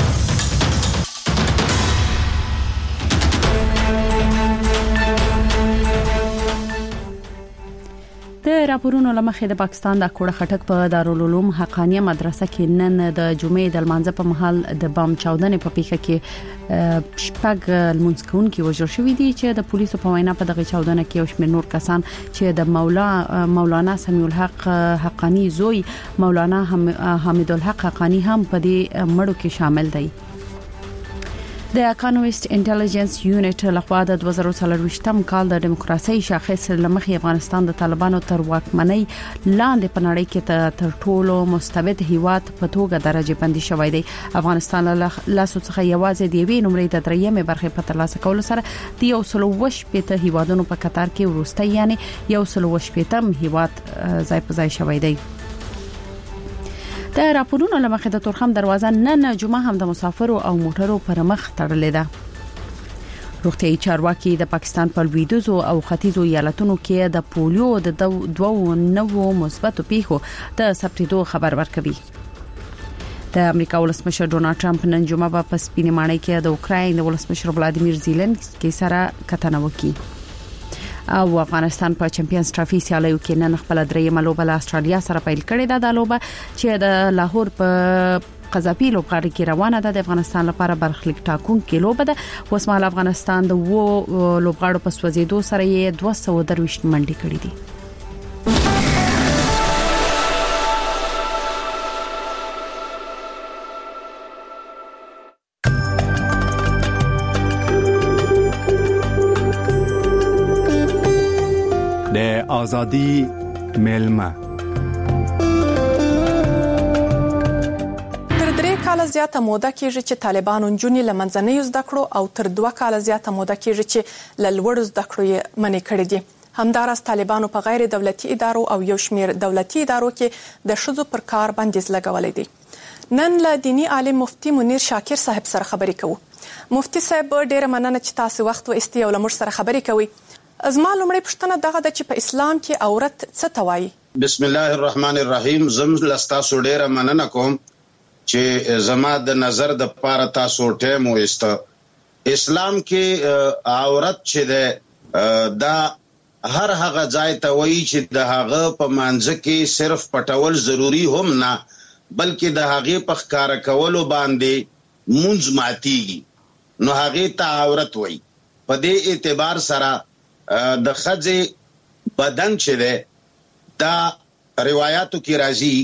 د راپورونو لمخې د پاکستان د کوړه خټک په دارالعلوم حقانیه مدرسه کې نن د جمعې د لمانځه په محل د بم چاودنې په پیښه کې شپږ لمونځکون کې وژل شوی دي چې د پولیسو په وینا په دغه چاودنه کې یو شمېر نور کسان چې د مولا مولانا سمیع الحق حقانی زوی مولانا حمید الحق حقانی هم په دې مړو کې شامل دي. د اکانومیست انټيليجنس یونټ لخوا د دوه زره څلرويشتم کال د دیموکراسي شاخص لمخې افغانستان د طالبانو تر واکمنۍ لاندې په نړۍ کې تر ټولو مستبد هیواد په توګه درجه بندي شوی دی. افغانستان له لاسو څخه یوازې د یوې نمرې د درېمې برخې په ترلاسه کولو سره د یو سل وش پېته هیوادونو په قطار کې ورسته یعنی یو سل وش پېتم هیواد ځای په ځای شوی دی. د راپورونو لمخې د تورخم دروازه نن جمعه هم د مسافرو او موټرو پر مخ تړلې ده. روغتيایي چارواکي د پاکستان په لویدیځو او ختیځو ایالتونو کې د پولیو د دوو نوو مثبتو پیښو د ثبتېدو خبر ورکوي. د امریکا ولسمشر ډونالد ټرمپ نن جمعه په سپینې ماڼۍ کې د اوکراین د ولسمشر ولادیمیر زيلنسکي سره کتنه وکړي. او افغانستان په چمپیونز ټرافي سیالیو کې نن خپل درېیمه لوبه له استرالیا سره پیل کړې ده. د لوبه چې د لاهور په قذافي لوبغاړي کې روانه ده د افغانستان لپاره برخلیک ټاکونکې لوبه ده. اوس مهال افغانستان د وو لوبغاړو په سوځېدو سره یې دوه سوه درویشت منډي کړې دي. آزادی ملما تر درې کاله زیاته موده کېږي چې طالبانو نجونې له منځنیو زده کړو او تر دوه کاله زیاته موده کېږي چې له لوړو زده کړو یې منع کړې دي. همداراز طالبانو په غیر دولتي ادارو او یو شمېر دولتي ادارو کې د ښځو پر کار بندیز لګولې دي. نن له دینی عالم مفتي منیر شاکر صاحب سره خبرې کوو. مفتي صاحب ډېره مننه چې تاسو وخت و استي او لمر سره خبرې کوي. ازما لومړی پښتنه دغه د چې په اسلام کې عورت څه توایي. بسم الله الرحمن الرحیم. زم لستاسو ډیره مننه کوم چې زما د نظر د پاره تاسو ټیم وست. اسلام کې عورت چې ده دا هر هغه ځای ته وایي چې د هغه په منځ کې صرف پټول ضروری هم نه بلکې د هغه په ښکارا کولو باندې مونږ ماتيږي نو هغه ته عورت وایي. په دې اعتبار سره د خځې بدن چې ده دا روایتو کې راځي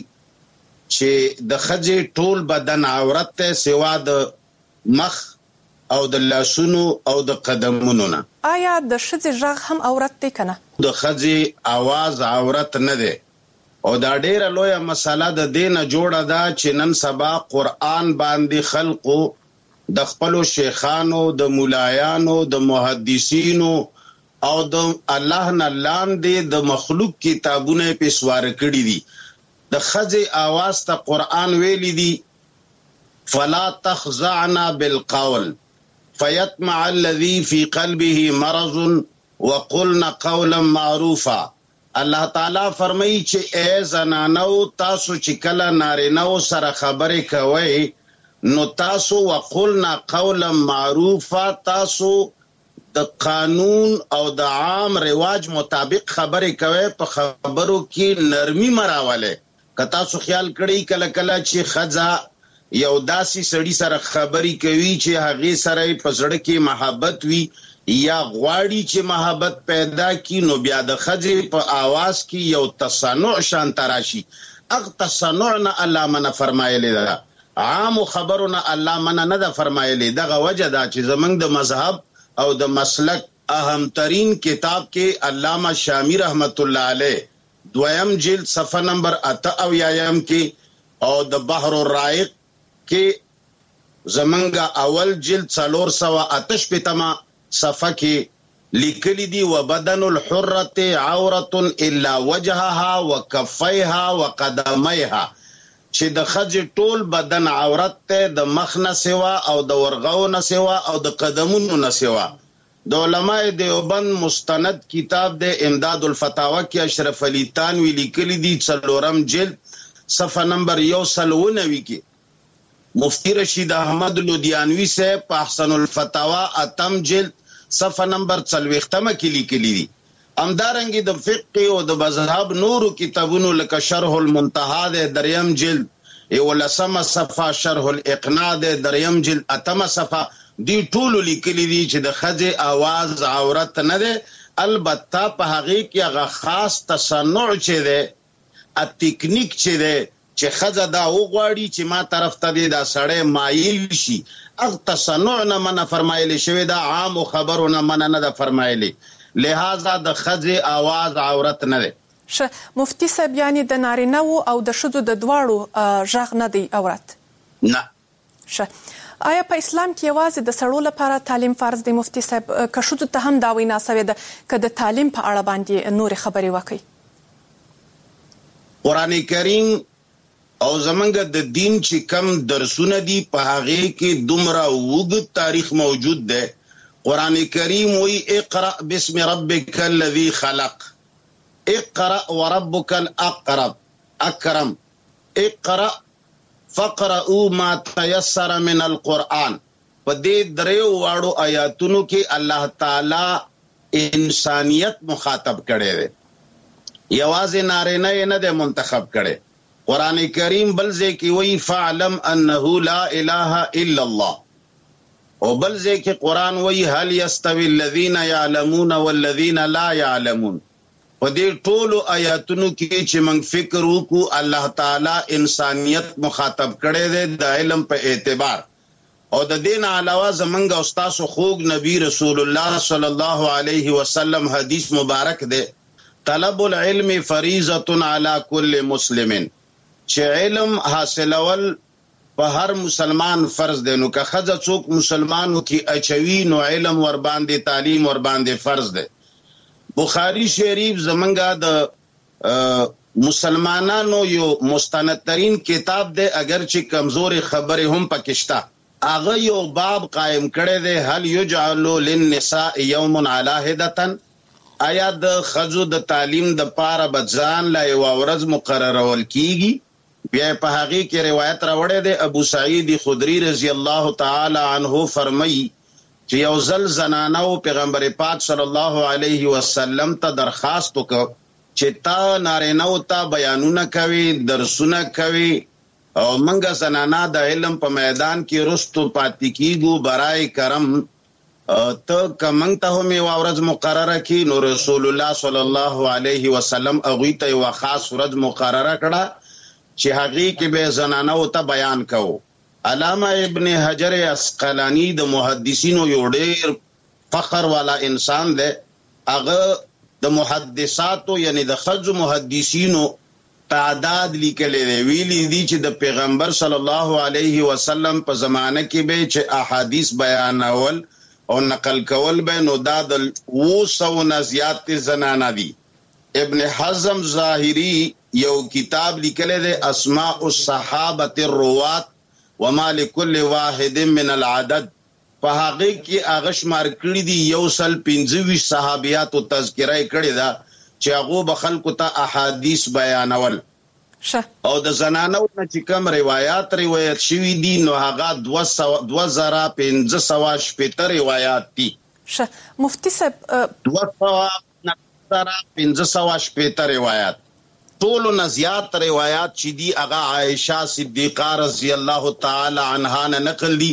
چې د خځې ټول بدن عورت ته سوا د مخ او د لاسونو او د قدمونو نه. آیا د ښځې غږ هم عورت دی کنه؟ د ښځې आवाज عورت نه دی او دا ډیره لویه مسله د دینه جوړه ده چې نن سبا قرآن باندې خلقو د خپل شیخانو د مولایانو د محدثینو او د الله نه لاندې د مخلوق کتابونه په سوار کړی دي. د خځې आवाज ته قرآن ویلی دي فلا تخضعن بالقول فيطمع الذي في قلبه مرض وقلن قولا معروفا. الله تعالی فرمایي چې اے زنانو تاسو چې کله نارینو سره خبرې کوئ نو تاسو وقلن قولا معروفا تاسو د قانون او د عام رواج مطابق خبرې کوي په خبرو کې نرمي مراوله. که تاسو خیال کړئ کله کله چې خځه یو داسې سړی سره خبرې کوي چې هغه سره په زړه کې محبت وي یا غواړي چې محبت پیدا کی نو بیا د خځې په आवाज کې یو تصنع شان تراشي. اغه تصنع نه الله منه فرمایلی ده، عام خبرونه الله منه نه ده فرمایلی. دغه وجه دا چې زمنګ د مذهب او د مسلک اهم ترین کتاب کې علامه شامی رحمت الله علیه دویم جلد صفحه نمبر اته او یایم کې او د بحر الرائق کې زمنګ اول جلد څلور سوه اتش پتما صفحه کې لیکلی دی وبدن الحرة عورة الا وجهها وكفيها وقدميها، چې د خځې ټول بدن عورت ته د مخ نه سوا او د ورغو نه سوا او د قدمونو نه سوا. د علماء دیوبند مستند کتاب د امداد الفتاوا کې اشرف علی تانوی لیکلی دی څلورم جلد صفحه نمبر یو سلو نوي کې مفتی رشید احمد لودیانوی سے احسن الفتاوا اتم جلد صفحه نمبر څلوېښتمه کې لیکلی دی. همدارنګه د فقه او د مذهب نورو کتابونو لکه شرح المنتهى د دریم جلد یولسمه صفحه، شرح الاقناع د دریم جلد اتمه صفحه، دی ټول لیکلی دی چې د خځې आवाज عورت نه ده، البته په هغه کې هغه خاص تصنع چې ده ا تکنیک چې ده چې خځه دا وغواړي چې ما طرف ته دی دا سړی مایل شي، اغه تصنع نه منه فرمایلی شوی دا عام خبرونه منه نه ده فرمایلی، لہذا د خځې आवाज عورت نه ده. ش مفتی صاحب یعنی د نارینه او د ښځو د دواړو ژغ نه دی عورت؟ نه. ش آیا په اسلام کې یوازې د سړو لپاره تعلیم فرض دی مفتی صاحب؟ که ښځو ته هم دا وینا سوې ده که د تعلیم په اړه باندې نورې خبرې وکړي؟ قرآن کریم او زمنګ د دین چې کم درسونه دي په هغه کې دومره وګ تاریخ موجود ده. قرآن کریم وی اقرأ بسم ربک الذی خلق، اقرأ وربک الاقرب اکرم، اقرأ فقرأوا ما تيسر من القرآن. په دې دریو واړو آیاتونو کې الله تعالی انسانیت مخاطب کړي دي، یوازې نارینه نه ده منتخب کړي. قرآن کریم بل ځای کې وی فعلم انه لا اله الا الله، او بل ځای کې قرآن وی هل يستوي الذين يعلمون والذين لا يعلمون. په دې ټولو آیاتونو کې چې موږ فکر وکړو الله تعالی انسانیت مخاطب کړي دی د علم په اعتبار. او د دین علاوه زمونږ او ستاسو خوږ نبی رسول الله صلی الله علیه وسلم حدیث مبارک دی طلب العلم فریضة علی کل مسلم، چې علم حاصلول په هر مسلمان فرض دی. نو که ښځه څوک مسلمانو کې اچوي نو علم ور باندې تعلیم ور باندې فرض دی. بخاری شریف زمنګا د مسلمانانو یو مستند ترین کتاب دی، اگر چې کمزوري خبره هم پکشتا. هغه یو باب قائم کړی دی هل یجعل للنساء یوم علی هدتن، آیا د خځو د تعلیم د پاره بځان لا یو ورځ مقررول کیږي؟ بیا په هغه کې روایت راوړی دی ابو سعید خدری رضی الله تعالی عنہ فرمایي چې یو ځل زنانو پیغمبر پاک صلی الله علیه وسلم ته درخواست وکړ چې تا نارینه‌و ته بیانونه کوي، درسونه کوي، او منګه زنانا د علم په میدان کې رستو پاتې کیږو، برای کرم ته کمنګ ته هم یو ورځ مقرره کی. نو رسول الله صلی الله علیه وسلم هغوی ته یو خاص ورځ مقرره کړه چې هغې کې به زنانو ته بیان کوو. علامہ ابن حجر اسقلانی د محدثینو یو ډیر فخر والا انسان دی، هغه د محدثاتو یعنی د خځو محدثینو تعداد لیکلی دی. ویلی دی چې د پیغمبر صلی الله علیه وسلم په زمانه کې به چې احادیث بیانول او نقل کول به نو دا د اوه سوو نه زیات زنانه دي. ابن حزم ظاهری یو کتاب لیکلی دی اسماء الصحابة الروات وما لكل واحد من العدد، په هغه کې هغه شمار کړي دي یو سل پنځه ویشت صحابیاتو تذکره کړي ده چې هغه به خلکو ته احادیث بیانول. او د زنانو نه چې کوم روایت روایت شوي دي نو هغه دوه زره پنځه سوه شپېته روایات دي. مفتی صاحب دوه زره پنځه سوه شپېته روایات، ټولو نه زیات روایات چې دي هغه عائشه صدیقه رضی الله تعالی عنها نه نقل دي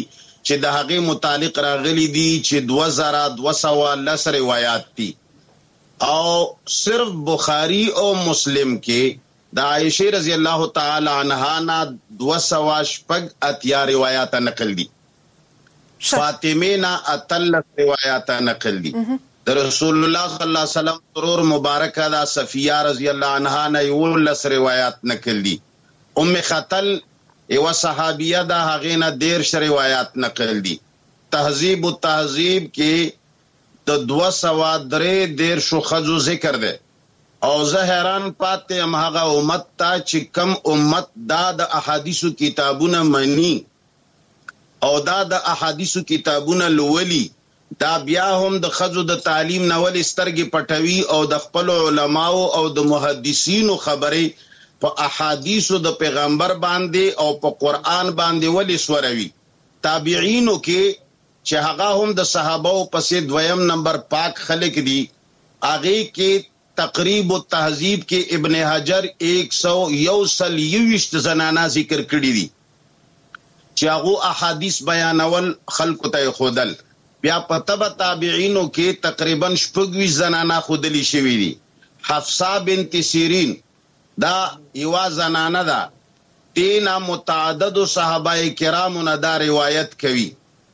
چې د هغه متعلق راغلي دي چې دوه زره دوه سوه لس روایت دي او صرف بخاری او مسلم کې د عائشہ رضی الله تعالی عنها نه دوه سوه شپږ اتیا روایت نقل دي فاطمه نه اتل روایت نقل دي د رسول الله صلی الله علیه وسلم ترور مبارکه دا صفیه رضی الله عنها نه یو لس روایت نقل دي ام خطل یو صحابیه دا هغه نه ډیر ش روایت نقل دي تهذیب التهذیب کې د دوه سوه درې ډیر شو خذو ذکر ده او زه حیران پاتې هم هغه امت ته چې کم امت دا د احادیثو کتابونه مني او دا د احادیثو کتابونه لولي دا بیا هم د خذو د تعلیم نول سترګې پټوي او د خپل علماو او د محدثینو خبرې په احادیثو د پیغمبر باندې او په قران باندې ولې سوروي تابعینو کې چې هغه هم د صحابه پسې دویم نمبر پاک خلق دي هغه کې تقریب التهذیب کې ابن حجر ایک سو یوسل یوشت زنانا ذکر کړی دي چې هغه احادیث بیانول خلق ته خودل بیا په تبع تابعینو کې تقریبا شپږ زنانا خودلی شوی دي حفصه بنت سیرین دا یو زنانه ده تینا متعدد صحابه کرامو نه دا روایت کوي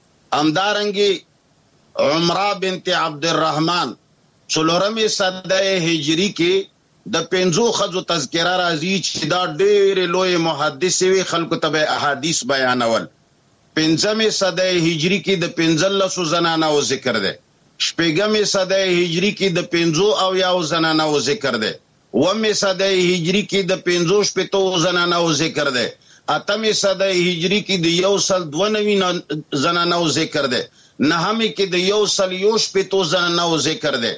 همدارنګي عمره بنت عبد الرحمن څلورمه صده هجری کې د پنځو خزو تذکرہ راځي چې دا ډېر لوی محدث وی خلکو ته احادیث بیانول پنځمه صده هجری کې د پنځلسو زنانو ذکر ده شپږمه صده هجری کې د پنځو او یاو زنانو ذکر ده ومه صده هجری کې د پنځو شپږو زنانو ذکر ده اتمه صده هجری کې د یو سل دوه نوي زنانو ذکر ده نهمه کې د یو سل یو شپږو زنانو ذکر ده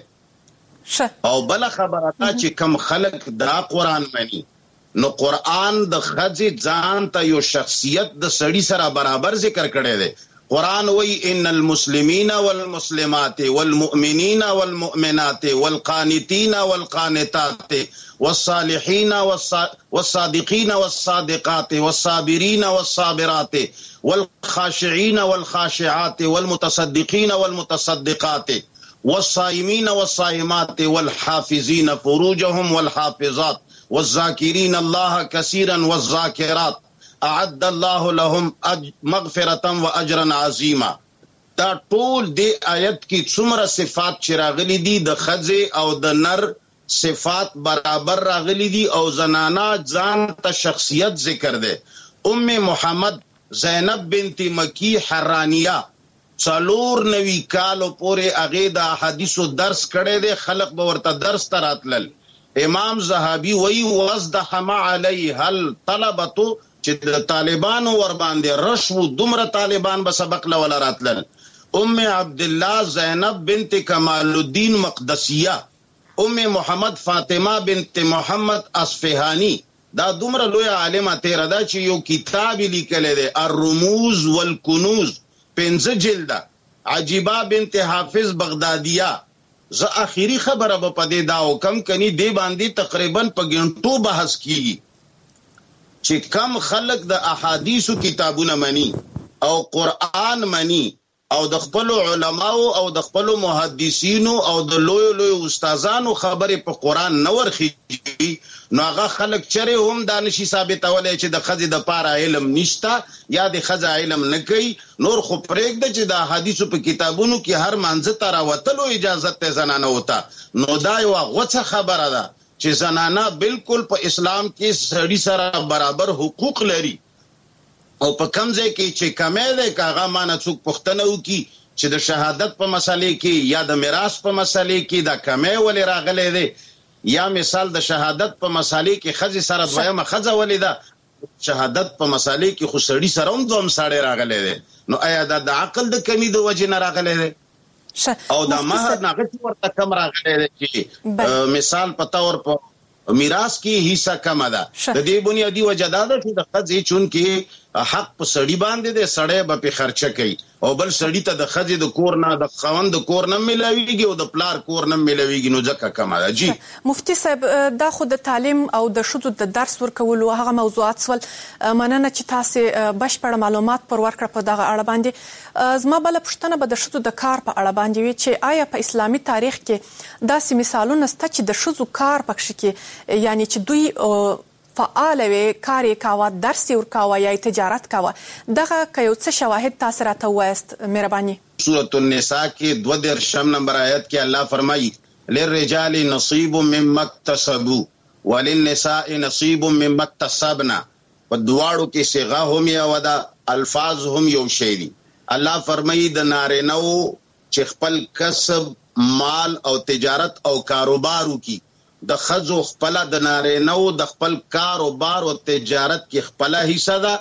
او بل خبره تا چې کم خلق دا قران مانی نو قران د خځې ځان ته یو شخصیت د سړی سره برابر ذکر کړي دی قران وی ان المسلمین والمسلمات والمؤمنین والمؤمنات والقانتین والقانتات والصالحین والصادقین والصادقات والصابرین والصابرات والخاشعین والخاشعات والمتصدقین والمتصدقات والصائمين والصائمات والحافظين فروجهم والحافظات والذاكرين الله كثيرا والذاكرات اعد الله لهم مغفرة واجرا عظيما دا ټول دی آیت کی څومره صفات چې راغلي دي د خځه او د نر صفات برابر راغلي دي او زنانا ځان ته شخصیت ذکر ده ام محمد زینب بنت مکی حرانیه څلور نوي کالو پورې هغه د حدیثو درس کړي دي خلق به ورته درس تراتل امام زهبي وی وزدحم علیها الطلبه چې د طالبانو ور باندې رشو دومره طالبان به سبق لول راتل ام عبد الله زینب بنت کمال الدین مقدسیه ام محمد فاطمه بنت محمد اصفهانی دا دومره لوی عالمه تیر دا چې یو کتاب لیکل دي الرموز والکنوز پنځه جلده عجیبه بنت حافظ بغدادیه ز اخیری خبره په پدې دا حکم کني دی باندې تقریبا په ګڼټو بحث کیږي چې کم خلق د احادیثو کتابونه مني او قران مني او د خپل علماو او د خپل محدثینو او د لوی لوی استادانو خبره په قران نور خيږي نو هغه خلک چره هم دانشي ثابتولای چې د خځې د پاره علم نشتا یا د خځه علم نه کوي نور خو پرېږده چې د حدیثو په کتابونو کې هر منځ ته راوتلو اجازه ته زنانه وتا نو دا یو غوڅه خبره ده چې زنانه بالکل په اسلام کې سړي سره برابر حقوق لري او په کم ځای کې چې کمې ده کاغه مانه څوک پښتنه وکي چې د شهادت په مسلې کې یا د میراث په مسلې کې دا کمې ولې راغلي ده یا مثال د شهادت په مسالې کې خځې سره دویمه خځه ولیدا شهادت په مسالې کې خو سړی سره هم دوم ساړې راغلي دي نو آیا دا د عقل د کمی د وجې نه راغلي دي او دا مہر نه ورته کم راغلي دي چې مثال په تور په میراث کې حصہ کم ده د دې بنیادی وجه دا ده چې د خځې چون کې حق په سړی باندې د سړی به په خرچه کوي او بل سړی ته د خځې د کور نه د خوند د کور نه ملاويږي او د پلار کور نه ملاويږي نو ځکه کمه ده. جی مفتي صاحب دا خو د تعلیم او د شذو د درس ورکولو هغه موضوعات سول مننه چې تاسو بشپړ معلومات پر ورکړه په دغه اړه باندې. زما بل پښتنه به د شذو د کار په اړه باندې وي چې آیا په اسلامي تاریخ کې داسې مثالونه شته چې د شذو کار پکښ کې یعنی چې دوی فعال وي کار یې کاوه درس یې ورکاوه یا تجارت کاوه دغه که یو څه شواهد تاسو راته ووایاست مهرباني. سورۃ النساء کې دو دېرشم نمبر آیت کې الله فرمایي للرجال نصیب مما اکتسبوا وللنساء نصیب مما اکتسبنا. په دواړو کې صيغه هم یو ده الفاظ هم یو شی دي. الله فرمایي د نارینهو چې خپل کسب مال او تجارت او کاروبارو کې د خزو خپل د نارینو د خپل کاروبار او تجارت کې خپل حصہ ده.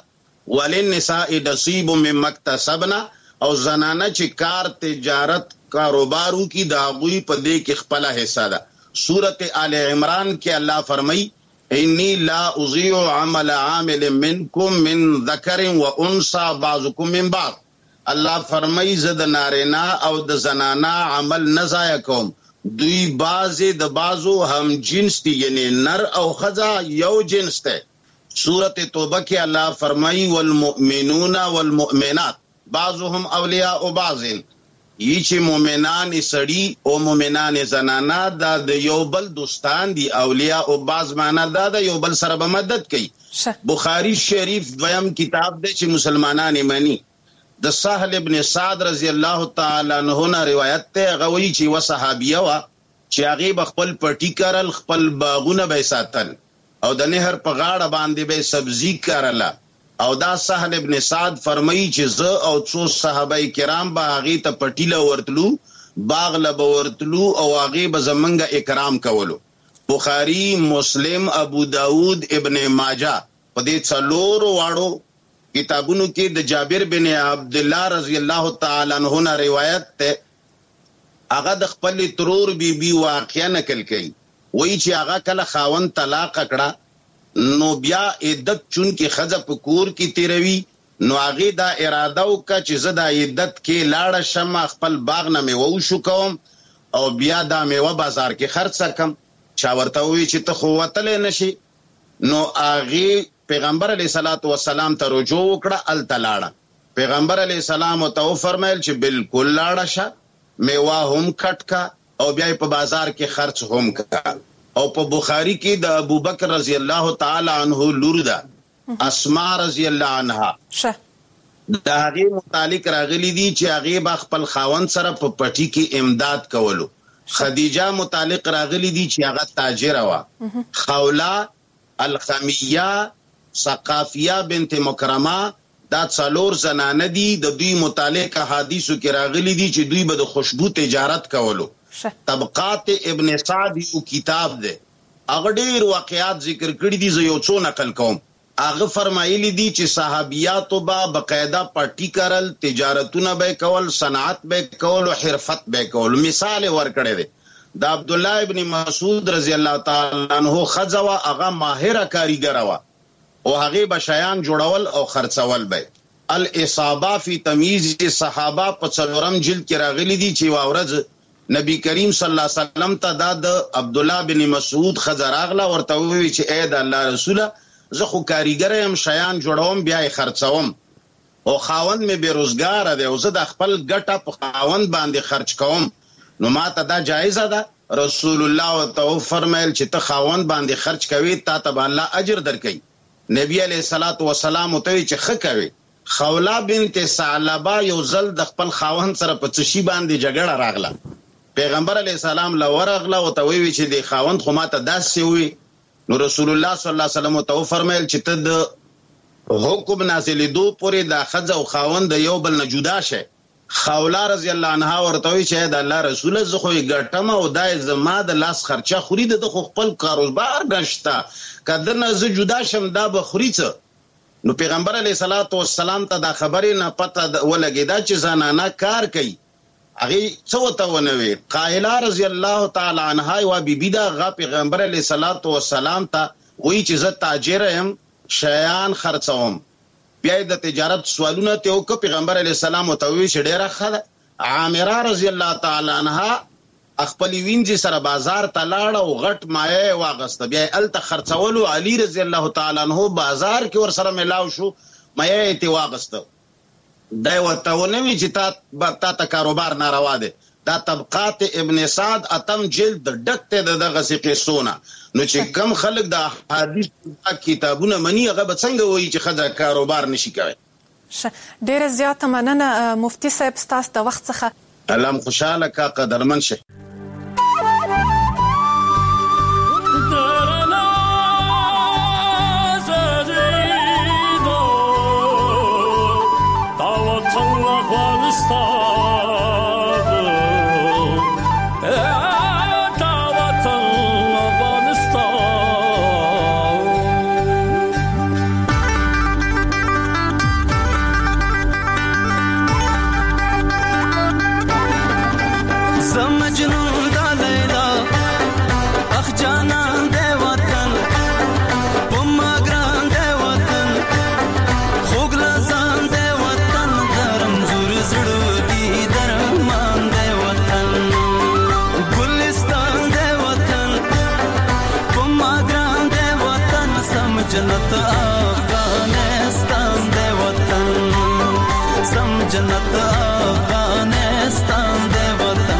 وللنساء نصیب مما اکتسبنا او زنانه چې کار تجارت کاروبارو کې د غوی په دې کې خپل حصہ ده. سورۃ آل عمران کې الله فرمایي انی لا اضيع عمل عامل منکم من ذکر و انثى بعضکم من بعض. الله فرمایي زه د نارینه او د زنانه عمل نه ضایع کوم. دوی بازی د بازو هم جنس دی یعنی نر او خزا یو جنس دی. سورۃ توبہ کې الله فرمایي والمؤمنون والمؤمنات بعضهم اولیاء بعض. یی چې مؤمنان سړي او مؤمنان زنانا دا د یو بل دوستان دي. اولیاء او بعض معنا دا د یو بل سره به مدد کوي. بخاری شریف دویم کتاب دی چې مسلمانان یې مانی. د سهل ابن سعد رضی الله تعالی عنہ نه روایت ته غوي چې و صحابیه وا چې هغه خپل پټی کارل خپل باغونه به ساتل او د نهر په غاړه باندې به سبزی کارله. او دا سهل ابن سعد فرمایي چې زه او څو صحابه کرام به هغه ته پټی له ورتلو باغ له ورتلو او هغه به زمنګ اکرام کولو. بخاری مسلم ابو داود ابن ماجه په دې څلورو واړو کتابونو کې د جابر بن عبد الله رضی الله تعالی عنہ نه روایت ته هغه د خپل ترور بی بی واقعا نقل کړي. وایي چې هغه کله خاوند طلاق کړه نو بیا عدت چون کې خزه په کور کې تیروي نو هغه دا اراده وکړه چې زه د عدت کې لاړه شم خپل باغ نه میوه وشو کوم او بیا دا میوه بازار کې خرڅ کم. چا ورته وایي چې ته خو وتلې نشي نو هغه پیغمبر علیہ الصلوۃ والسلام ته رجوع وکړه ال تلاړه. پیغمبر علیہ السلام ته فرمایل چې بالکل لاړه شه میوه هم کټ کا او بیا په بازار کې خرڅ هم کا. او په بخاری کې د ابوبکر رضی الله تعالی عنہ لور ده اسماء رضی الله عنها شه د هغه متعلق راغلی دي چې هغه با خپل خاوند سره په پټی کې امداد کولو. خدیجه متعلق راغلی دي چې هغه تاجر وا. خولا الخمیه ثقافیه بنت مکرمه دا څلور زنانه دي. د دوی متعلق احادیثو کې راغلي دي چې دوی به د خوشبو تجارت کولو. طبقات ابن سعد یو کتاب دی هغه ډیر واقعات ذکر کړي دي. زه یو څو نقل کوم. هغه فرمایلی دي چې صحابیاتو با بقاعده پټی کارل تجارتونه به کول صنعت به کول او حرفت به کول. مثال ورکړی دی د عبد الله ابن مسعود رضی الله تعالی عنہ خزوا هغه ماهر کاریګر وا او هغه بشیان جوړول او خرڅول به. الاصابه فی تمییز صحابه په څلورم جلد کې راغلی دي چې واورز نبی کریم صلی الله علیه وسلم ته د عبد الله بن مسعود خزراغله ورته وی چې اے د الله رسوله زه خو کاریګر یم شیان جوړوم بیا یې خرڅوم او خاوند مې بیروزګار دی او زه د خپل ګټه په خاوند باندې خرچ کوم نو ما ته دا جایزه ده. رسول الله تو فرمایل چې ته خاوند باندې خرچ کوي تا ته الله اجر درکړي. نبی علیہ الصلوۃ والسلام ته چې خ کوي. خولا بنت ثعلبه یو ځل د خپل خاوند سره په څشي باندې جګړه راغله. پیغمبر علیہ السلام له ورغله او ته وی چې د خاوند خو ماته داسې وي. نو رسول الله صلی الله علیه وسلم ته فرمایل چې ته د حکم نازلېدو پورې د خځه او خاوند یو بل نه جدا شي. خولا رضی الله عنها ورته وی چې د الله رسول زه خو یې ګټم او دای زما د لاس خرچه خوري د خو خپل کاروبار نشته کله نه زه جدا شم دا به خوري څه. نو پیغمبر علیه الصلاۃ والسلام ته دا خبرې نه پته ولګیدا چې زنانه کار کوي. هغه څه وته ونوي. قائله رضی الله تعالی عنها او بیبی دا غ پیغمبر علیه الصلاۃ والسلام ته وی چې زه تاجر یم شیان خرڅوم. بیا د تجارت سوالونه ته او پیغمبر علی السلام او توي شډيره خله عامره رضی الله تعالی عنها خپل وینځي سره بازار ته لاړ او غټ مایه واغسته بیا ال تخرڅولو علي رضی الله تعالی عنہ بازار کې ور سره ملاو شو مایه ته واغسته دا وته ونوي چې تا تا ته کاروبار ناروا دي دا طبقات ابن سعد اتم جلد ډکته د دغه قصونه نو چې کم خلک د حدیث کتابونه منی هغه به څنګه وایي چې خدای کاروبار نشي کوي. ډیره زیاته مننه مفتي صاحب ستاسو د وخت څخه. الله خوشاله کا قدرمن شه. जन्नत अफगानिस्तान दे वतन सम जन्नत अफगानिस्तान दे वतन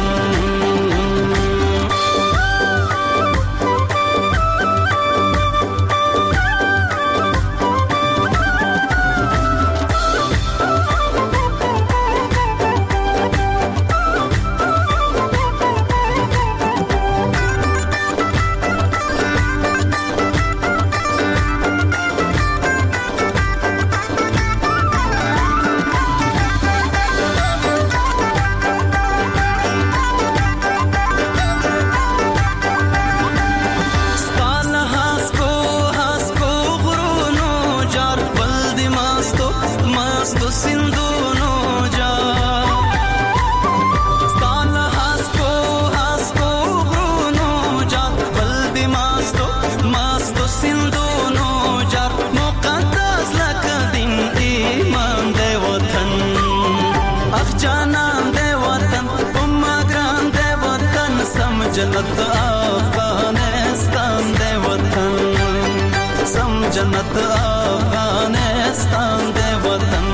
जन्नत अफगानिस्तान दे वतन सम जन्नत अफगानिस्तान दे वतन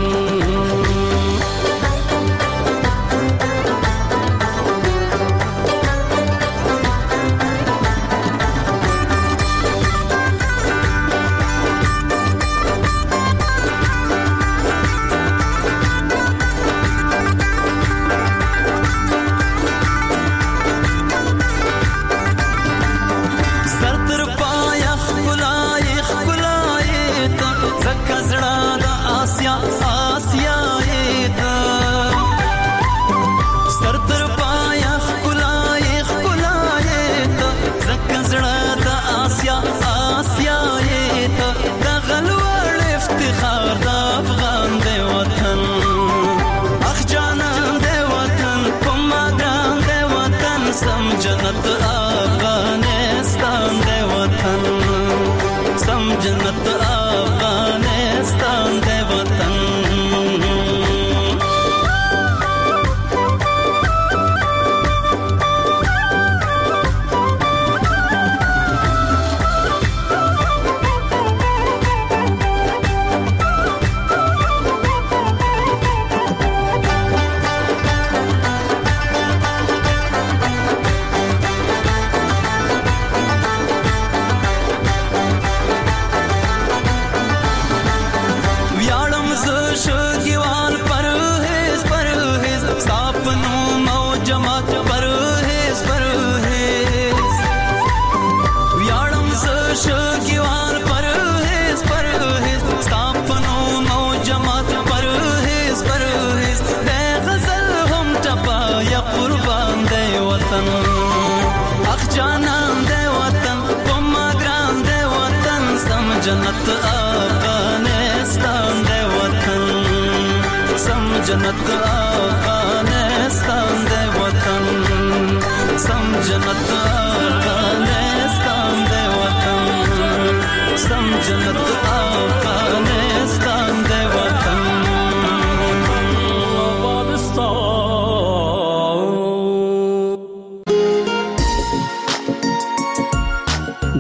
जन्नत अफगानिस्तान दे वतन सम जन्नत अफगानिस्तान दे वतन जन्नत अफगानिस्तान दे वतन सम जन्नत अफगानिस्तान दे वतन सम जन्नत अफगानिस्तान दे वतन सम जन्नत अफगानिस्तान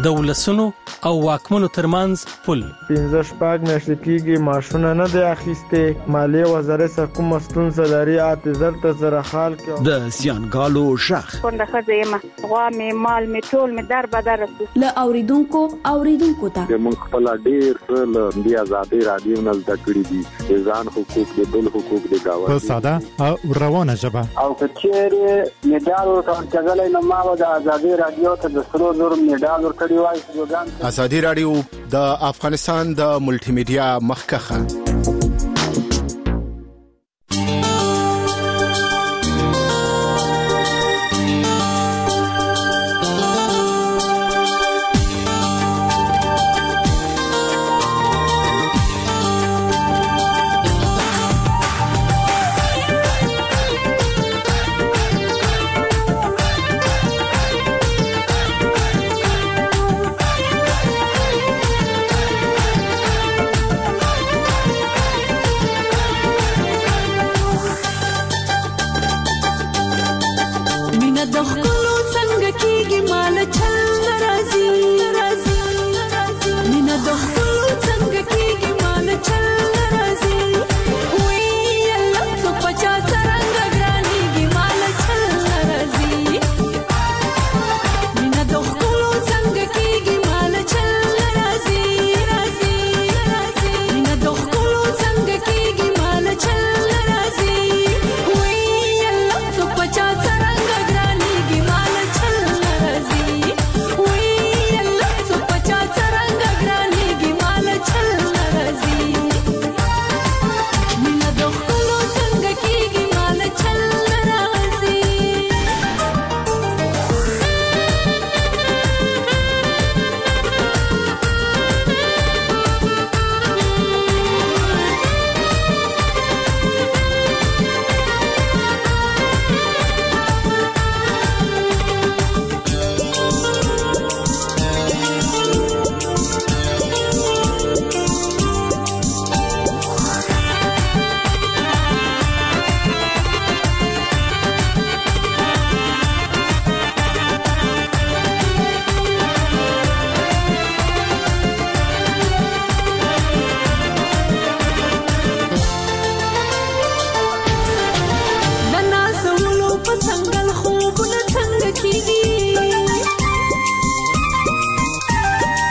د ولسونو او واکمنو ترمنځ پل. پنځه شپږ میاشتې کېږي ماشونه نه دی اخیستې. مالیې وزارت څخه کومه ستونزه لري اته زر ته زره خال کې د زیانګالو شخ کونډه ښځه یم، غوا مې مال مې ټول مې در بدر رسو. له اوریدونکو اوریدونکو ته موږ خپل ډیر څه له دې ازادي رادیو نه زده کړي دي، د ځان حقوق د بل حقوق د گاوند په ساده او روانه ژبه. او کچېره میډال ورکړل نو ما د ازادي رادیو ته د سرو زر میډال ورکړی وای. ازادي رادیو د افغانستان د ملټي میډیا مخکخه.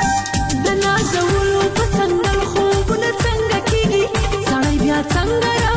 څنګه